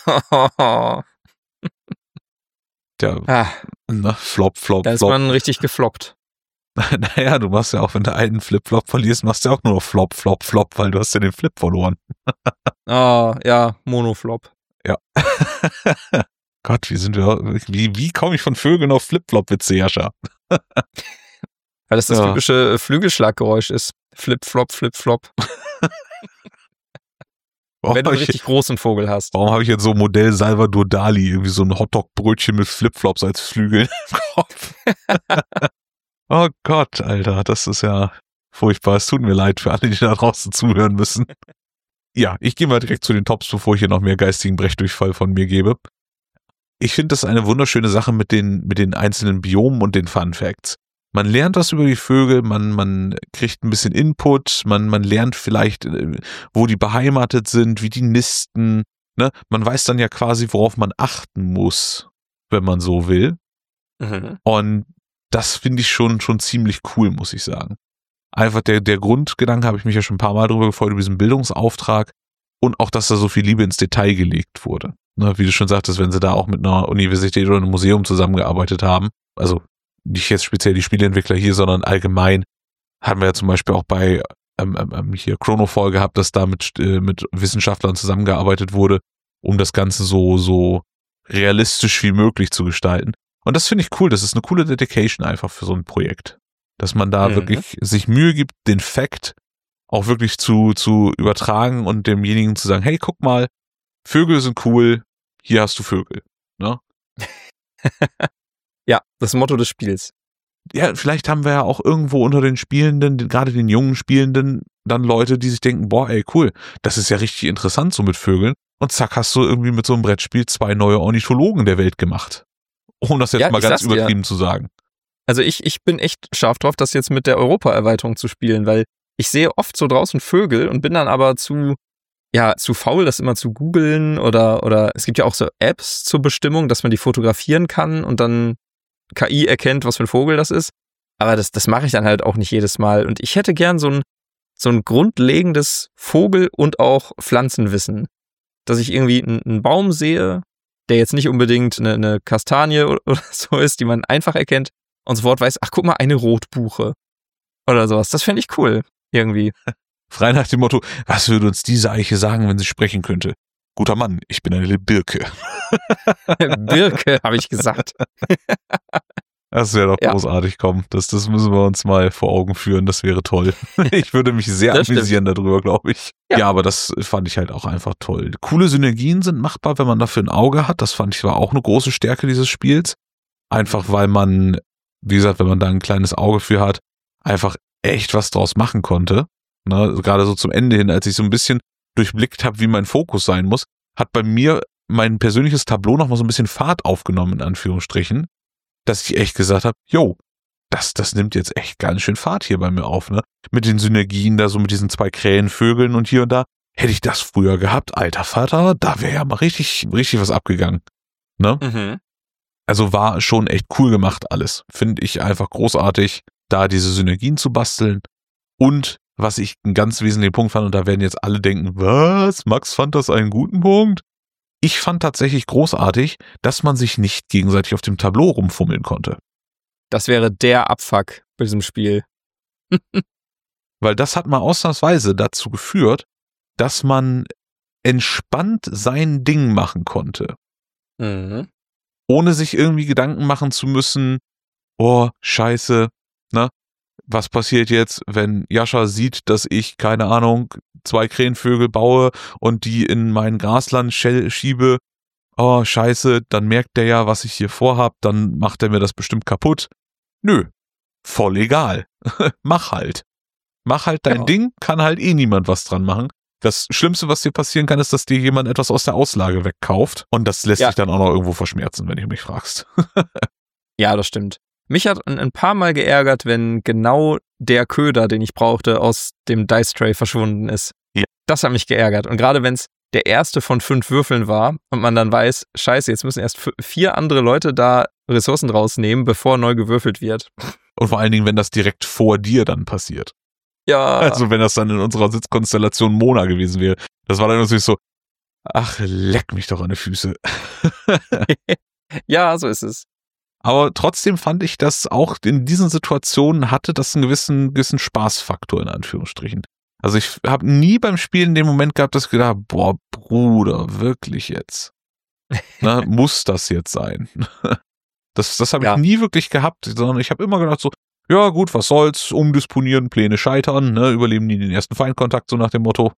Flop. Da ist man richtig gefloppt. Naja, du machst ja auch, wenn du einen Flip-Flop verlierst, machst du ja auch nur Flop, weil du hast ja den Flip verloren. Ja, Monoflop. Ja. Gott, wie komme ich von Vögeln auf Flip-Flop-Witze, Jascha? Weil das typische Flügelschlaggeräusch ist. Flip-Flop, Flip-Flop. Wenn du einen richtig großen Vogel hast. Warum habe ich jetzt so Modell Salvador Dali, irgendwie so ein Hotdog-Brötchen mit Flip-Flops als Flügel im Kopf? Oh Gott, Alter, das ist ja furchtbar. Es tut mir leid für alle, die da draußen zuhören müssen. Ja, ich gehe mal direkt zu den Tops, bevor ich hier noch mehr geistigen Brechdurchfall von mir gebe. Ich finde das eine wunderschöne Sache mit den einzelnen Biomen und den Fun Facts. Man lernt was über die Vögel, man kriegt ein bisschen Input, man lernt vielleicht, wo die beheimatet sind, wie die nisten. Ne? Man weiß dann ja quasi, worauf man achten muss, wenn man so will. Und das finde ich schon ziemlich cool, muss ich sagen. Einfach der Grundgedanke, habe ich mich ja schon ein paar Mal drüber gefreut, über diesen Bildungsauftrag und auch, dass da so viel Liebe ins Detail gelegt wurde. Ne, wie du schon sagtest, wenn sie da auch mit einer Universität oder einem Museum zusammengearbeitet haben, also nicht jetzt speziell die Spieleentwickler hier, sondern allgemein, haben wir ja zum Beispiel auch bei hier Chronofall gehabt, dass da mit Wissenschaftlern zusammengearbeitet wurde, um das Ganze so realistisch wie möglich zu gestalten. Und das finde ich cool, das ist eine coole Dedication einfach für so ein Projekt. Dass man da wirklich sich Mühe gibt, den Fact auch wirklich zu übertragen und demjenigen zu sagen, hey, guck mal, Vögel sind cool, hier hast du Vögel. Ne? Ja, das Motto des Spiels. Ja, vielleicht haben wir ja auch irgendwo unter den Spielenden, gerade den jungen Spielenden, dann Leute, die sich denken, boah, ey, cool, das ist ja richtig interessant so mit Vögeln. Und zack, hast du irgendwie mit so einem Brettspiel 2 neue Ornithologen der Welt gemacht. Um das jetzt mal ganz übertrieben zu sagen. Also ich bin echt scharf drauf, das jetzt mit der Europa-Erweiterung zu spielen, weil ich sehe oft so draußen Vögel und bin dann aber zu faul, das immer zu googeln oder es gibt ja auch so Apps zur Bestimmung, dass man die fotografieren kann und dann KI erkennt, was für ein Vogel das ist. Aber das mache ich dann halt auch nicht jedes Mal. Und ich hätte gern so ein grundlegendes Vogel- und auch Pflanzenwissen. Dass ich irgendwie einen Baum sehe, der jetzt nicht unbedingt eine Kastanie oder so ist, die man einfach erkennt und sofort weiß, ach guck mal, eine Rotbuche oder sowas. Das fände ich cool, irgendwie. Frei nach dem Motto, was würde uns diese Eiche sagen, wenn sie sprechen könnte? Guter Mann, ich bin eine Birke. Birke, habe ich gesagt. Das wäre doch großartig, komm. Das müssen wir uns mal vor Augen führen, das wäre toll. Ich würde mich sehr amüsieren darüber, glaube ich. Ja, aber das fand ich halt auch einfach toll. Coole Synergien sind machbar, wenn man dafür ein Auge hat. Das fand ich war auch eine große Stärke dieses Spiels. Einfach weil man, wie gesagt, wenn man da ein kleines Auge für hat, einfach echt was draus machen konnte. Ne? Gerade so zum Ende hin, als ich so ein bisschen durchblickt habe, wie mein Fokus sein muss, hat bei mir mein persönliches Tableau noch mal so ein bisschen Fahrt aufgenommen, in Anführungsstrichen, dass ich echt gesagt habe, yo, das nimmt jetzt echt ganz schön Fahrt hier bei mir auf, ne? Mit den Synergien da so mit diesen 2 Krähenvögeln und hier und da. Hätte ich das früher gehabt, alter Vater, da wäre ja mal richtig was abgegangen, ne? Mhm. Also war schon echt cool gemacht alles. Finde ich einfach großartig, da diese Synergien zu basteln. Und was ich einen ganz wesentlichen Punkt fand, und da werden jetzt alle denken, was? Max fand das einen guten Punkt? Ich fand tatsächlich großartig, dass man sich nicht gegenseitig auf dem Tableau rumfummeln konnte. Das wäre der Abfuck bei diesem Spiel. Weil das hat mal ausnahmsweise dazu geführt, dass man entspannt sein Ding machen konnte. Mhm. Ohne sich irgendwie Gedanken machen zu müssen, oh, scheiße, ne? Was passiert jetzt, wenn Jascha sieht, dass ich, keine Ahnung, 2 Krähenvögel baue und die in mein Grasland schiebe? Oh, scheiße, dann merkt der ja, was ich hier vorhab, dann macht er mir das bestimmt kaputt. Nö, voll egal. Mach halt. Mach halt dein Ding, kann halt eh niemand was dran machen. Das Schlimmste, was dir passieren kann, ist, dass dir jemand etwas aus der Auslage wegkauft. Und das lässt sich dann auch noch irgendwo verschmerzen, wenn du mich fragst. Ja, das stimmt. Mich hat ein paar Mal geärgert, wenn genau der Köder, den ich brauchte, aus dem Dice Tray verschwunden ist. Ja. Das hat mich geärgert. Und gerade wenn es der erste von 5 Würfeln war und man dann weiß, scheiße, jetzt müssen erst 4 andere Leute da Ressourcen rausnehmen, bevor neu gewürfelt wird. Und vor allen Dingen, wenn das direkt vor dir dann passiert. Ja. Also wenn das dann in unserer Sitzkonstellation Mona gewesen wäre. Das war dann natürlich so, ach, leck mich doch an die Füße. Ja, so ist es. Aber trotzdem fand ich, dass auch in diesen Situationen hatte das einen gewissen Spaßfaktor, in Anführungsstrichen. Also ich habe nie beim Spielen den Moment gehabt, dass ich gedacht habe, boah, Bruder, wirklich jetzt? Na, muss das jetzt sein? Das habe ich nie wirklich gehabt, sondern ich habe immer gedacht so, ja gut, was soll's, umdisponieren, Pläne scheitern, ne, überleben die den ersten Feindkontakt, so nach dem Motto.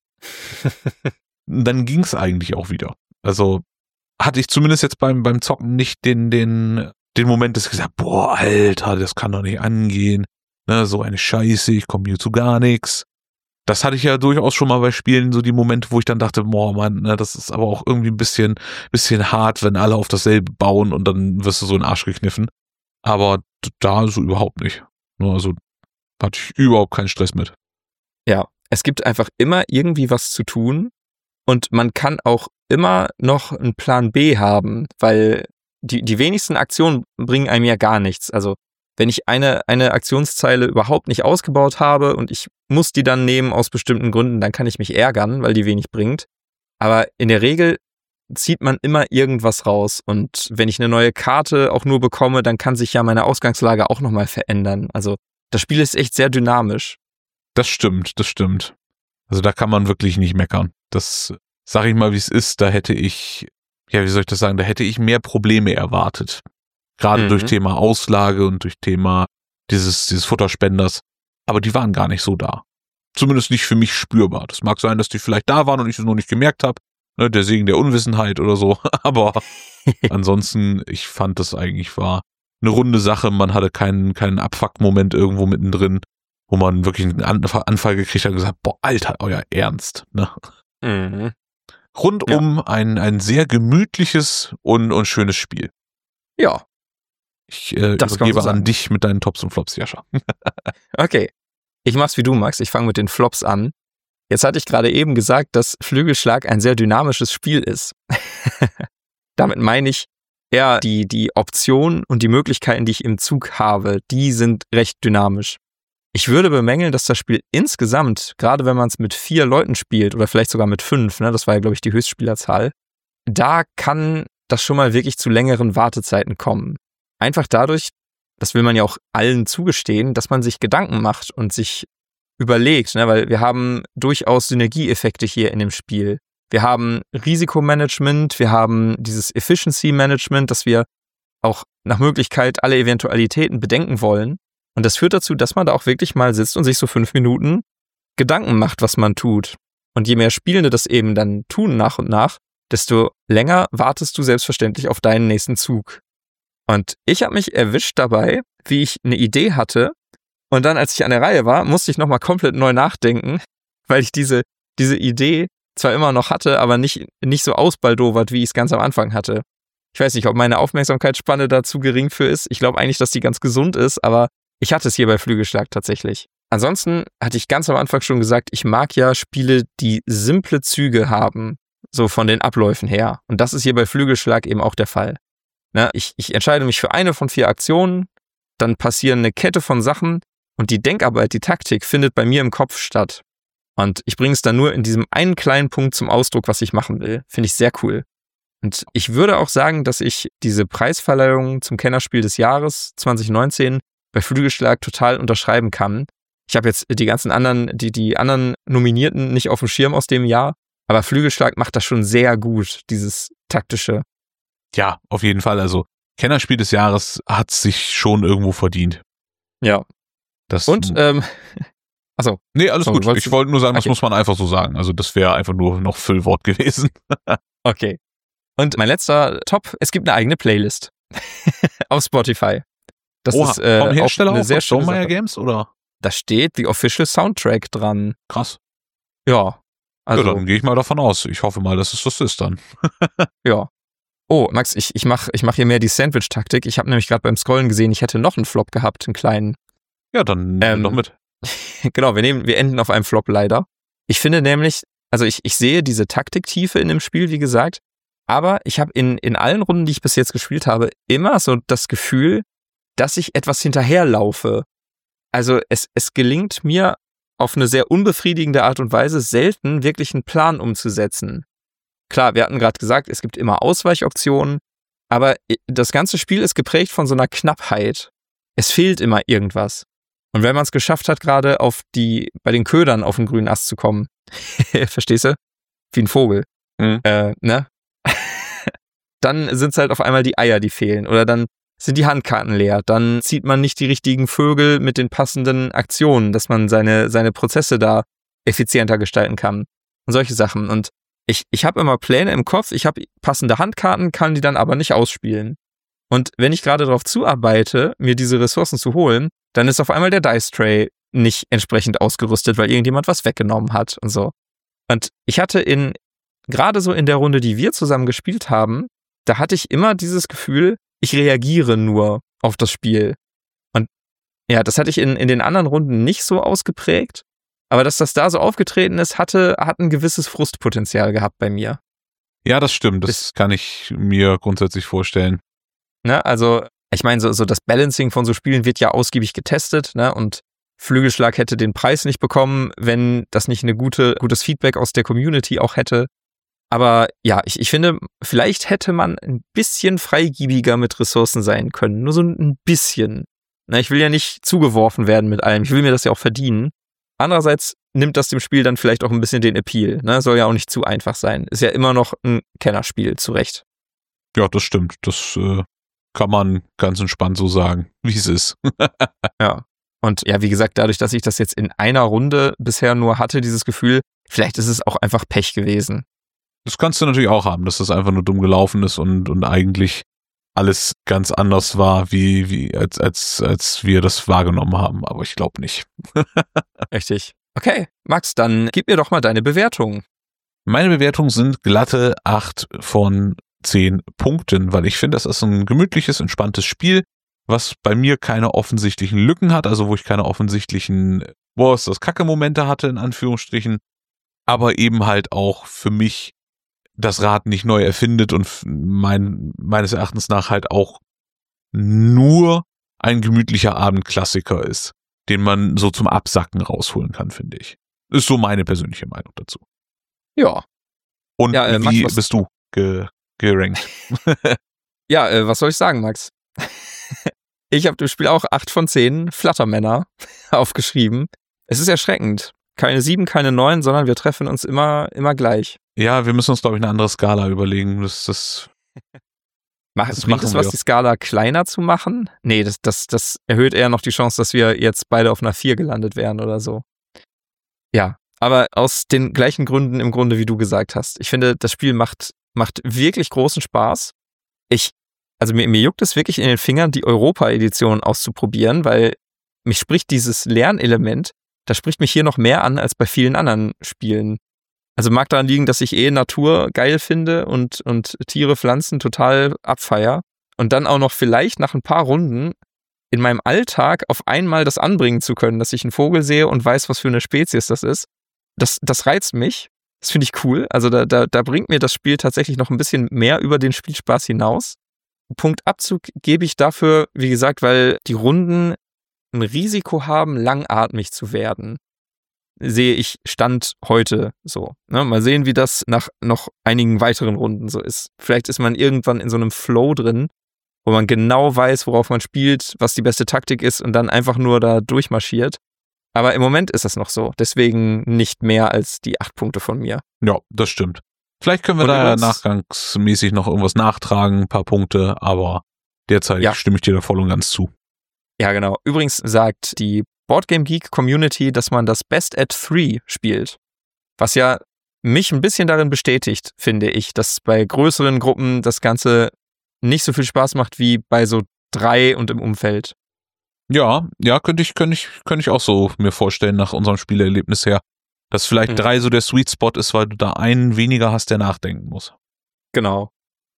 Dann ging's eigentlich auch wieder. Also hatte ich zumindest jetzt beim Zocken nicht den Moment, dass ich gesagt, boah, Alter, das kann doch nicht angehen. Ne, so eine Scheiße, ich komme hier zu gar nichts. Das hatte ich ja durchaus schon mal bei Spielen, so die Momente, wo ich dann dachte, boah, Mann, ne, das ist aber auch irgendwie ein bisschen hart, wenn alle auf dasselbe bauen und dann wirst du so in den Arsch gekniffen. Aber da so überhaupt nicht. Also hatte ich überhaupt keinen Stress mit. Ja, es gibt einfach immer irgendwie was zu tun und man kann auch immer noch einen Plan B haben, weil die wenigsten Aktionen bringen einem ja gar nichts. Also wenn ich eine Aktionszeile überhaupt nicht ausgebaut habe und ich muss die dann nehmen aus bestimmten Gründen, dann kann ich mich ärgern, weil die wenig bringt. Aber in der Regel zieht man immer irgendwas raus. Und wenn ich eine neue Karte auch nur bekomme, dann kann sich ja meine Ausgangslage auch nochmal verändern. Also das Spiel ist echt sehr dynamisch. Das stimmt. Also da kann man wirklich nicht meckern. Das sag ich mal, wie es ist, da hätte ich, ja, wie soll ich das sagen, da hätte ich mehr Probleme erwartet. Gerade durch Thema Auslage und durch Thema dieses Futterspenders. Aber die waren gar nicht so da. Zumindest nicht für mich spürbar. Das mag sein, dass die vielleicht da waren und ich es noch nicht gemerkt habe. Ne, der Segen der Unwissenheit oder so. Aber ansonsten, ich fand das eigentlich war eine runde Sache. Man hatte keinen Abfuck-Moment irgendwo mittendrin, wo man wirklich einen Anfall gekriegt hat und gesagt, boah, Alter, euer Ernst. Ne? Mhm. Rundum ein sehr gemütliches und schönes Spiel. Ja. Ich übergebe an dich mit deinen Tops und Flops, Jascha. Okay. Ich mach's wie du, Max. Ich fange mit den Flops an. Jetzt hatte ich gerade eben gesagt, dass Flügelschlag ein sehr dynamisches Spiel ist. Damit meine ich eher die Optionen und die Möglichkeiten, die ich im Zug habe, die sind recht dynamisch. Ich würde bemängeln, dass das Spiel insgesamt, gerade wenn man es mit 4 Leuten spielt oder vielleicht sogar mit 5, ne, das war ja, glaube ich, die Höchstspielerzahl, da kann das schon mal wirklich zu längeren Wartezeiten kommen. Einfach dadurch, das will man ja auch allen zugestehen, dass man sich Gedanken macht und sich überlegt, ne, weil wir haben durchaus Synergieeffekte hier in dem Spiel. Wir haben Risikomanagement, wir haben dieses Efficiency Management, dass wir auch nach Möglichkeit alle Eventualitäten bedenken wollen. Und das führt dazu, dass man da auch wirklich mal sitzt und sich so 5 Minuten Gedanken macht, was man tut. Und je mehr Spielende das eben dann tun nach und nach, desto länger wartest du selbstverständlich auf deinen nächsten Zug. Und ich habe mich erwischt dabei, wie ich eine Idee hatte. Und dann, als ich an der Reihe war, musste ich nochmal komplett neu nachdenken, weil ich diese Idee zwar immer noch hatte, aber nicht so ausbaldowert, wie ich es ganz am Anfang hatte. Ich weiß nicht, ob meine Aufmerksamkeitsspanne da zu gering für ist. Ich glaube eigentlich, dass die ganz gesund ist, aber ich hatte es hier bei Flügelschlag tatsächlich. Ansonsten hatte ich ganz am Anfang schon gesagt, ich mag ja Spiele, die simple Züge haben, so von den Abläufen her. Und das ist hier bei Flügelschlag eben auch der Fall. Na, ich entscheide mich für eine von 4 Aktionen, dann passieren eine Kette von Sachen und die Denkarbeit, die Taktik findet bei mir im Kopf statt. Und ich bringe es dann nur in diesem einen kleinen Punkt zum Ausdruck, was ich machen will. Finde ich sehr cool. Und ich würde auch sagen, dass ich diese Preisverleihung zum Kennerspiel des Jahres 2019 bei Flügelschlag total unterschreiben kann. Ich habe jetzt die anderen Nominierten nicht auf dem Schirm aus dem Jahr, aber Flügelschlag macht das schon sehr gut, dieses taktische. Ja, auf jeden Fall. Also Kennerspiel des Jahres hat sich schon irgendwo verdient. Ja. Achso. Nee, alles gut. Ich wollte nur sagen, das muss man einfach so sagen. Also das wäre einfach nur noch Füllwort gewesen. Okay. Und mein letzter Top, es gibt eine eigene Playlist auf Spotify. Das ist vom Hersteller auch eine sehr schöne Stonemaier Games, oder? Da steht die Official Soundtrack dran. Krass. Ja. Also, ja, dann gehe ich mal davon aus. Ich hoffe mal, dass es das ist dann. Ja. Oh, Max, ich mach hier mehr die Sandwich-Taktik. Ich habe nämlich gerade beim Scrollen gesehen, ich hätte noch einen Flop gehabt, einen kleinen. Ja, dann nehmen wir doch mit. Genau, wir enden auf einem Flop leider. Ich finde nämlich, also ich sehe diese Taktiktiefe in dem Spiel, wie gesagt, aber ich habe in allen Runden, die ich bis jetzt gespielt habe, immer so das Gefühl, dass ich etwas hinterherlaufe. Also es gelingt mir auf eine sehr unbefriedigende Art und Weise selten wirklich einen Plan umzusetzen. Klar, wir hatten gerade gesagt, es gibt immer Ausweichoptionen, aber das ganze Spiel ist geprägt von so einer Knappheit. Es fehlt immer irgendwas. Und wenn man es geschafft hat, gerade bei den Ködern auf den grünen Ast zu kommen, verstehst du? Wie ein Vogel. Ne? Dann sind es halt auf einmal die Eier, die fehlen. Oder dann sind die Handkarten leer. Dann zieht man nicht die richtigen Vögel mit den passenden Aktionen, dass man seine Prozesse da effizienter gestalten kann. Und solche Sachen. Und ich habe immer Pläne im Kopf, ich habe passende Handkarten, kann die dann aber nicht ausspielen. Und wenn ich gerade darauf zuarbeite, mir diese Ressourcen zu holen, dann ist auf einmal der Dice Tray nicht entsprechend ausgerüstet, weil irgendjemand was weggenommen hat und so. Und ich hatte gerade so in der Runde, die wir zusammen gespielt haben, da hatte ich immer dieses Gefühl, ich reagiere nur auf das Spiel. Und ja, das hatte ich in den anderen Runden nicht so ausgeprägt. Aber dass das da so aufgetreten ist, hat ein gewisses Frustpotenzial gehabt bei mir. Ja, das stimmt. Das kann ich mir grundsätzlich vorstellen. Ne, also, ich meine, so das Balancing von so Spielen wird ja ausgiebig getestet, ne? Und Flügelschlag hätte den Preis nicht bekommen, wenn das nicht gutes Feedback aus der Community auch hätte. Aber ja, ich finde, vielleicht hätte man ein bisschen freigiebiger mit Ressourcen sein können. Nur so ein bisschen. Na, ich will ja nicht zugeworfen werden mit allem. Ich will mir das ja auch verdienen. Andererseits nimmt das dem Spiel dann vielleicht auch ein bisschen den Appeal. Ne? Soll ja auch nicht zu einfach sein. Ist ja immer noch ein Kennerspiel, zu Recht. Ja, das stimmt. Das kann man ganz entspannt so sagen, wie es ist. Ja. Und ja, wie gesagt, dadurch, dass ich das jetzt in einer Runde bisher nur hatte, dieses Gefühl, vielleicht ist es auch einfach Pech gewesen. Das kannst du natürlich auch haben, dass das einfach nur dumm gelaufen ist und eigentlich alles ganz anders war, als wir das wahrgenommen haben. Aber ich glaube nicht. Richtig. Okay, Max, dann gib mir doch mal deine Bewertung. Meine Bewertungen sind glatte 8 von 10 Punkten, weil ich finde, das ist ein gemütliches, entspanntes Spiel, was bei mir keine offensichtlichen Lücken hat, also wo ich keine offensichtlichen, das Kacke-Momente hatte, in Anführungsstrichen, aber eben halt auch für mich das Rad nicht neu erfindet und meines Erachtens nach halt auch nur ein gemütlicher Abendklassiker ist, den man so zum Absacken rausholen kann, finde ich. Ist so meine persönliche Meinung dazu. Ja. Und ja, wie Max, bist du gerankt? Ja, was soll ich sagen, Max? Ich habe dem Spiel auch 8 von 10 Flattermänner aufgeschrieben. Es ist erschreckend. Keine 7, keine 9, sondern wir treffen uns immer gleich. Ja, wir müssen uns, glaube ich, eine andere Skala überlegen. Bringt es was, die Skala kleiner zu machen? Nee, das erhöht eher noch die Chance, dass wir jetzt beide auf einer 4 gelandet wären oder so. Ja, aber aus den gleichen Gründen im Grunde, wie du gesagt hast. Ich finde, das Spiel macht wirklich großen Spaß. Also mir juckt es wirklich in den Fingern, die Europa-Edition auszuprobieren, weil mich spricht dieses Lernelement, das spricht mich hier noch mehr an als bei vielen anderen Spielen. Also mag daran liegen, dass ich Natur geil finde und Tiere, Pflanzen total abfeier. Und dann auch noch vielleicht nach ein paar Runden in meinem Alltag auf einmal das anbringen zu können, dass ich einen Vogel sehe und weiß, was für eine Spezies das ist. Das reizt mich. Das finde ich cool. Also da bringt mir das Spiel tatsächlich noch ein bisschen mehr über den Spielspaß hinaus. Punktabzug gebe ich dafür, wie gesagt, weil die Runden ein Risiko haben, langatmig zu werden. Sehe ich Stand heute so. Ne? Mal sehen, wie das nach noch einigen weiteren Runden so ist. Vielleicht ist man irgendwann in so einem Flow drin, wo man genau weiß, worauf man spielt, was die beste Taktik ist und dann einfach nur da durchmarschiert. Aber im Moment ist das noch so. Deswegen nicht mehr als die 8 Punkte von mir. Ja, das stimmt. Vielleicht können wir da nachgangsmäßig noch irgendwas nachtragen, ein paar Punkte, aber derzeit stimme ich dir da voll und ganz zu. Ja, genau. Übrigens sagt die Boardgame Geek Community, dass man das Best at 3 spielt. Was ja mich ein bisschen darin bestätigt, finde ich, dass bei größeren Gruppen das Ganze nicht so viel Spaß macht wie bei so 3 und im Umfeld. Ja, könnte ich auch so mir vorstellen nach unserem Spielerlebnis her, dass vielleicht 3 so der Sweet Spot ist, weil du da einen weniger hast, der nachdenken muss. Genau.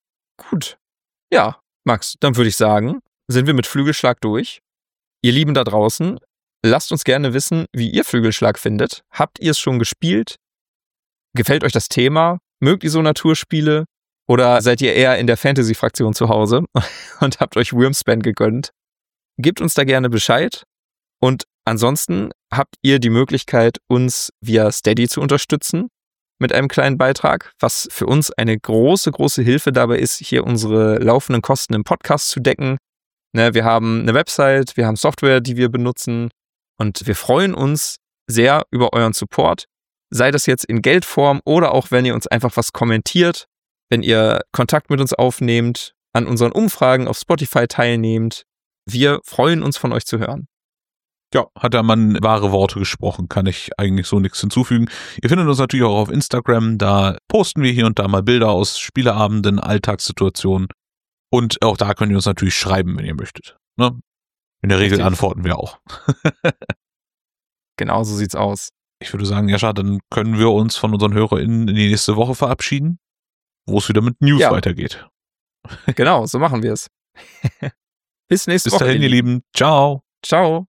Gut. Ja, Max, dann würde ich sagen, sind wir mit Flügelschlag durch. Ihr Lieben da draußen, lasst uns gerne wissen, wie ihr Flügelschlag findet. Habt ihr es schon gespielt? Gefällt euch das Thema? Mögt ihr so Naturspiele? Oder seid ihr eher in der Fantasy-Fraktion zu Hause und habt euch Wyrmspan gegönnt? Gebt uns da gerne Bescheid. Und ansonsten habt ihr die Möglichkeit, uns via Steady zu unterstützen mit einem kleinen Beitrag, was für uns eine große, große Hilfe dabei ist, hier unsere laufenden Kosten im Podcast zu decken. Ne, wir haben eine Website, wir haben Software, die wir benutzen und wir freuen uns sehr über euren Support, sei das jetzt in Geldform oder auch wenn ihr uns einfach was kommentiert, wenn ihr Kontakt mit uns aufnehmt, an unseren Umfragen auf Spotify teilnehmt. Wir freuen uns, von euch zu hören. Ja, hat der Mann wahre Worte gesprochen, kann ich eigentlich so nichts hinzufügen. Ihr findet uns natürlich auch auf Instagram, da posten wir hier und da mal Bilder aus Spieleabenden, Alltagssituationen. Und auch da könnt ihr uns natürlich schreiben, wenn ihr möchtet. Ne? In der Regel antworten wir auch. Genau, so sieht's aus. Ich würde sagen, Jascha, dann können wir uns von unseren HörerInnen in die nächste Woche verabschieden, wo es wieder mit News weitergeht. Genau, so machen wir es. Bis nächste Woche. Bis dahin, ihr Lieben. Ciao. Ciao.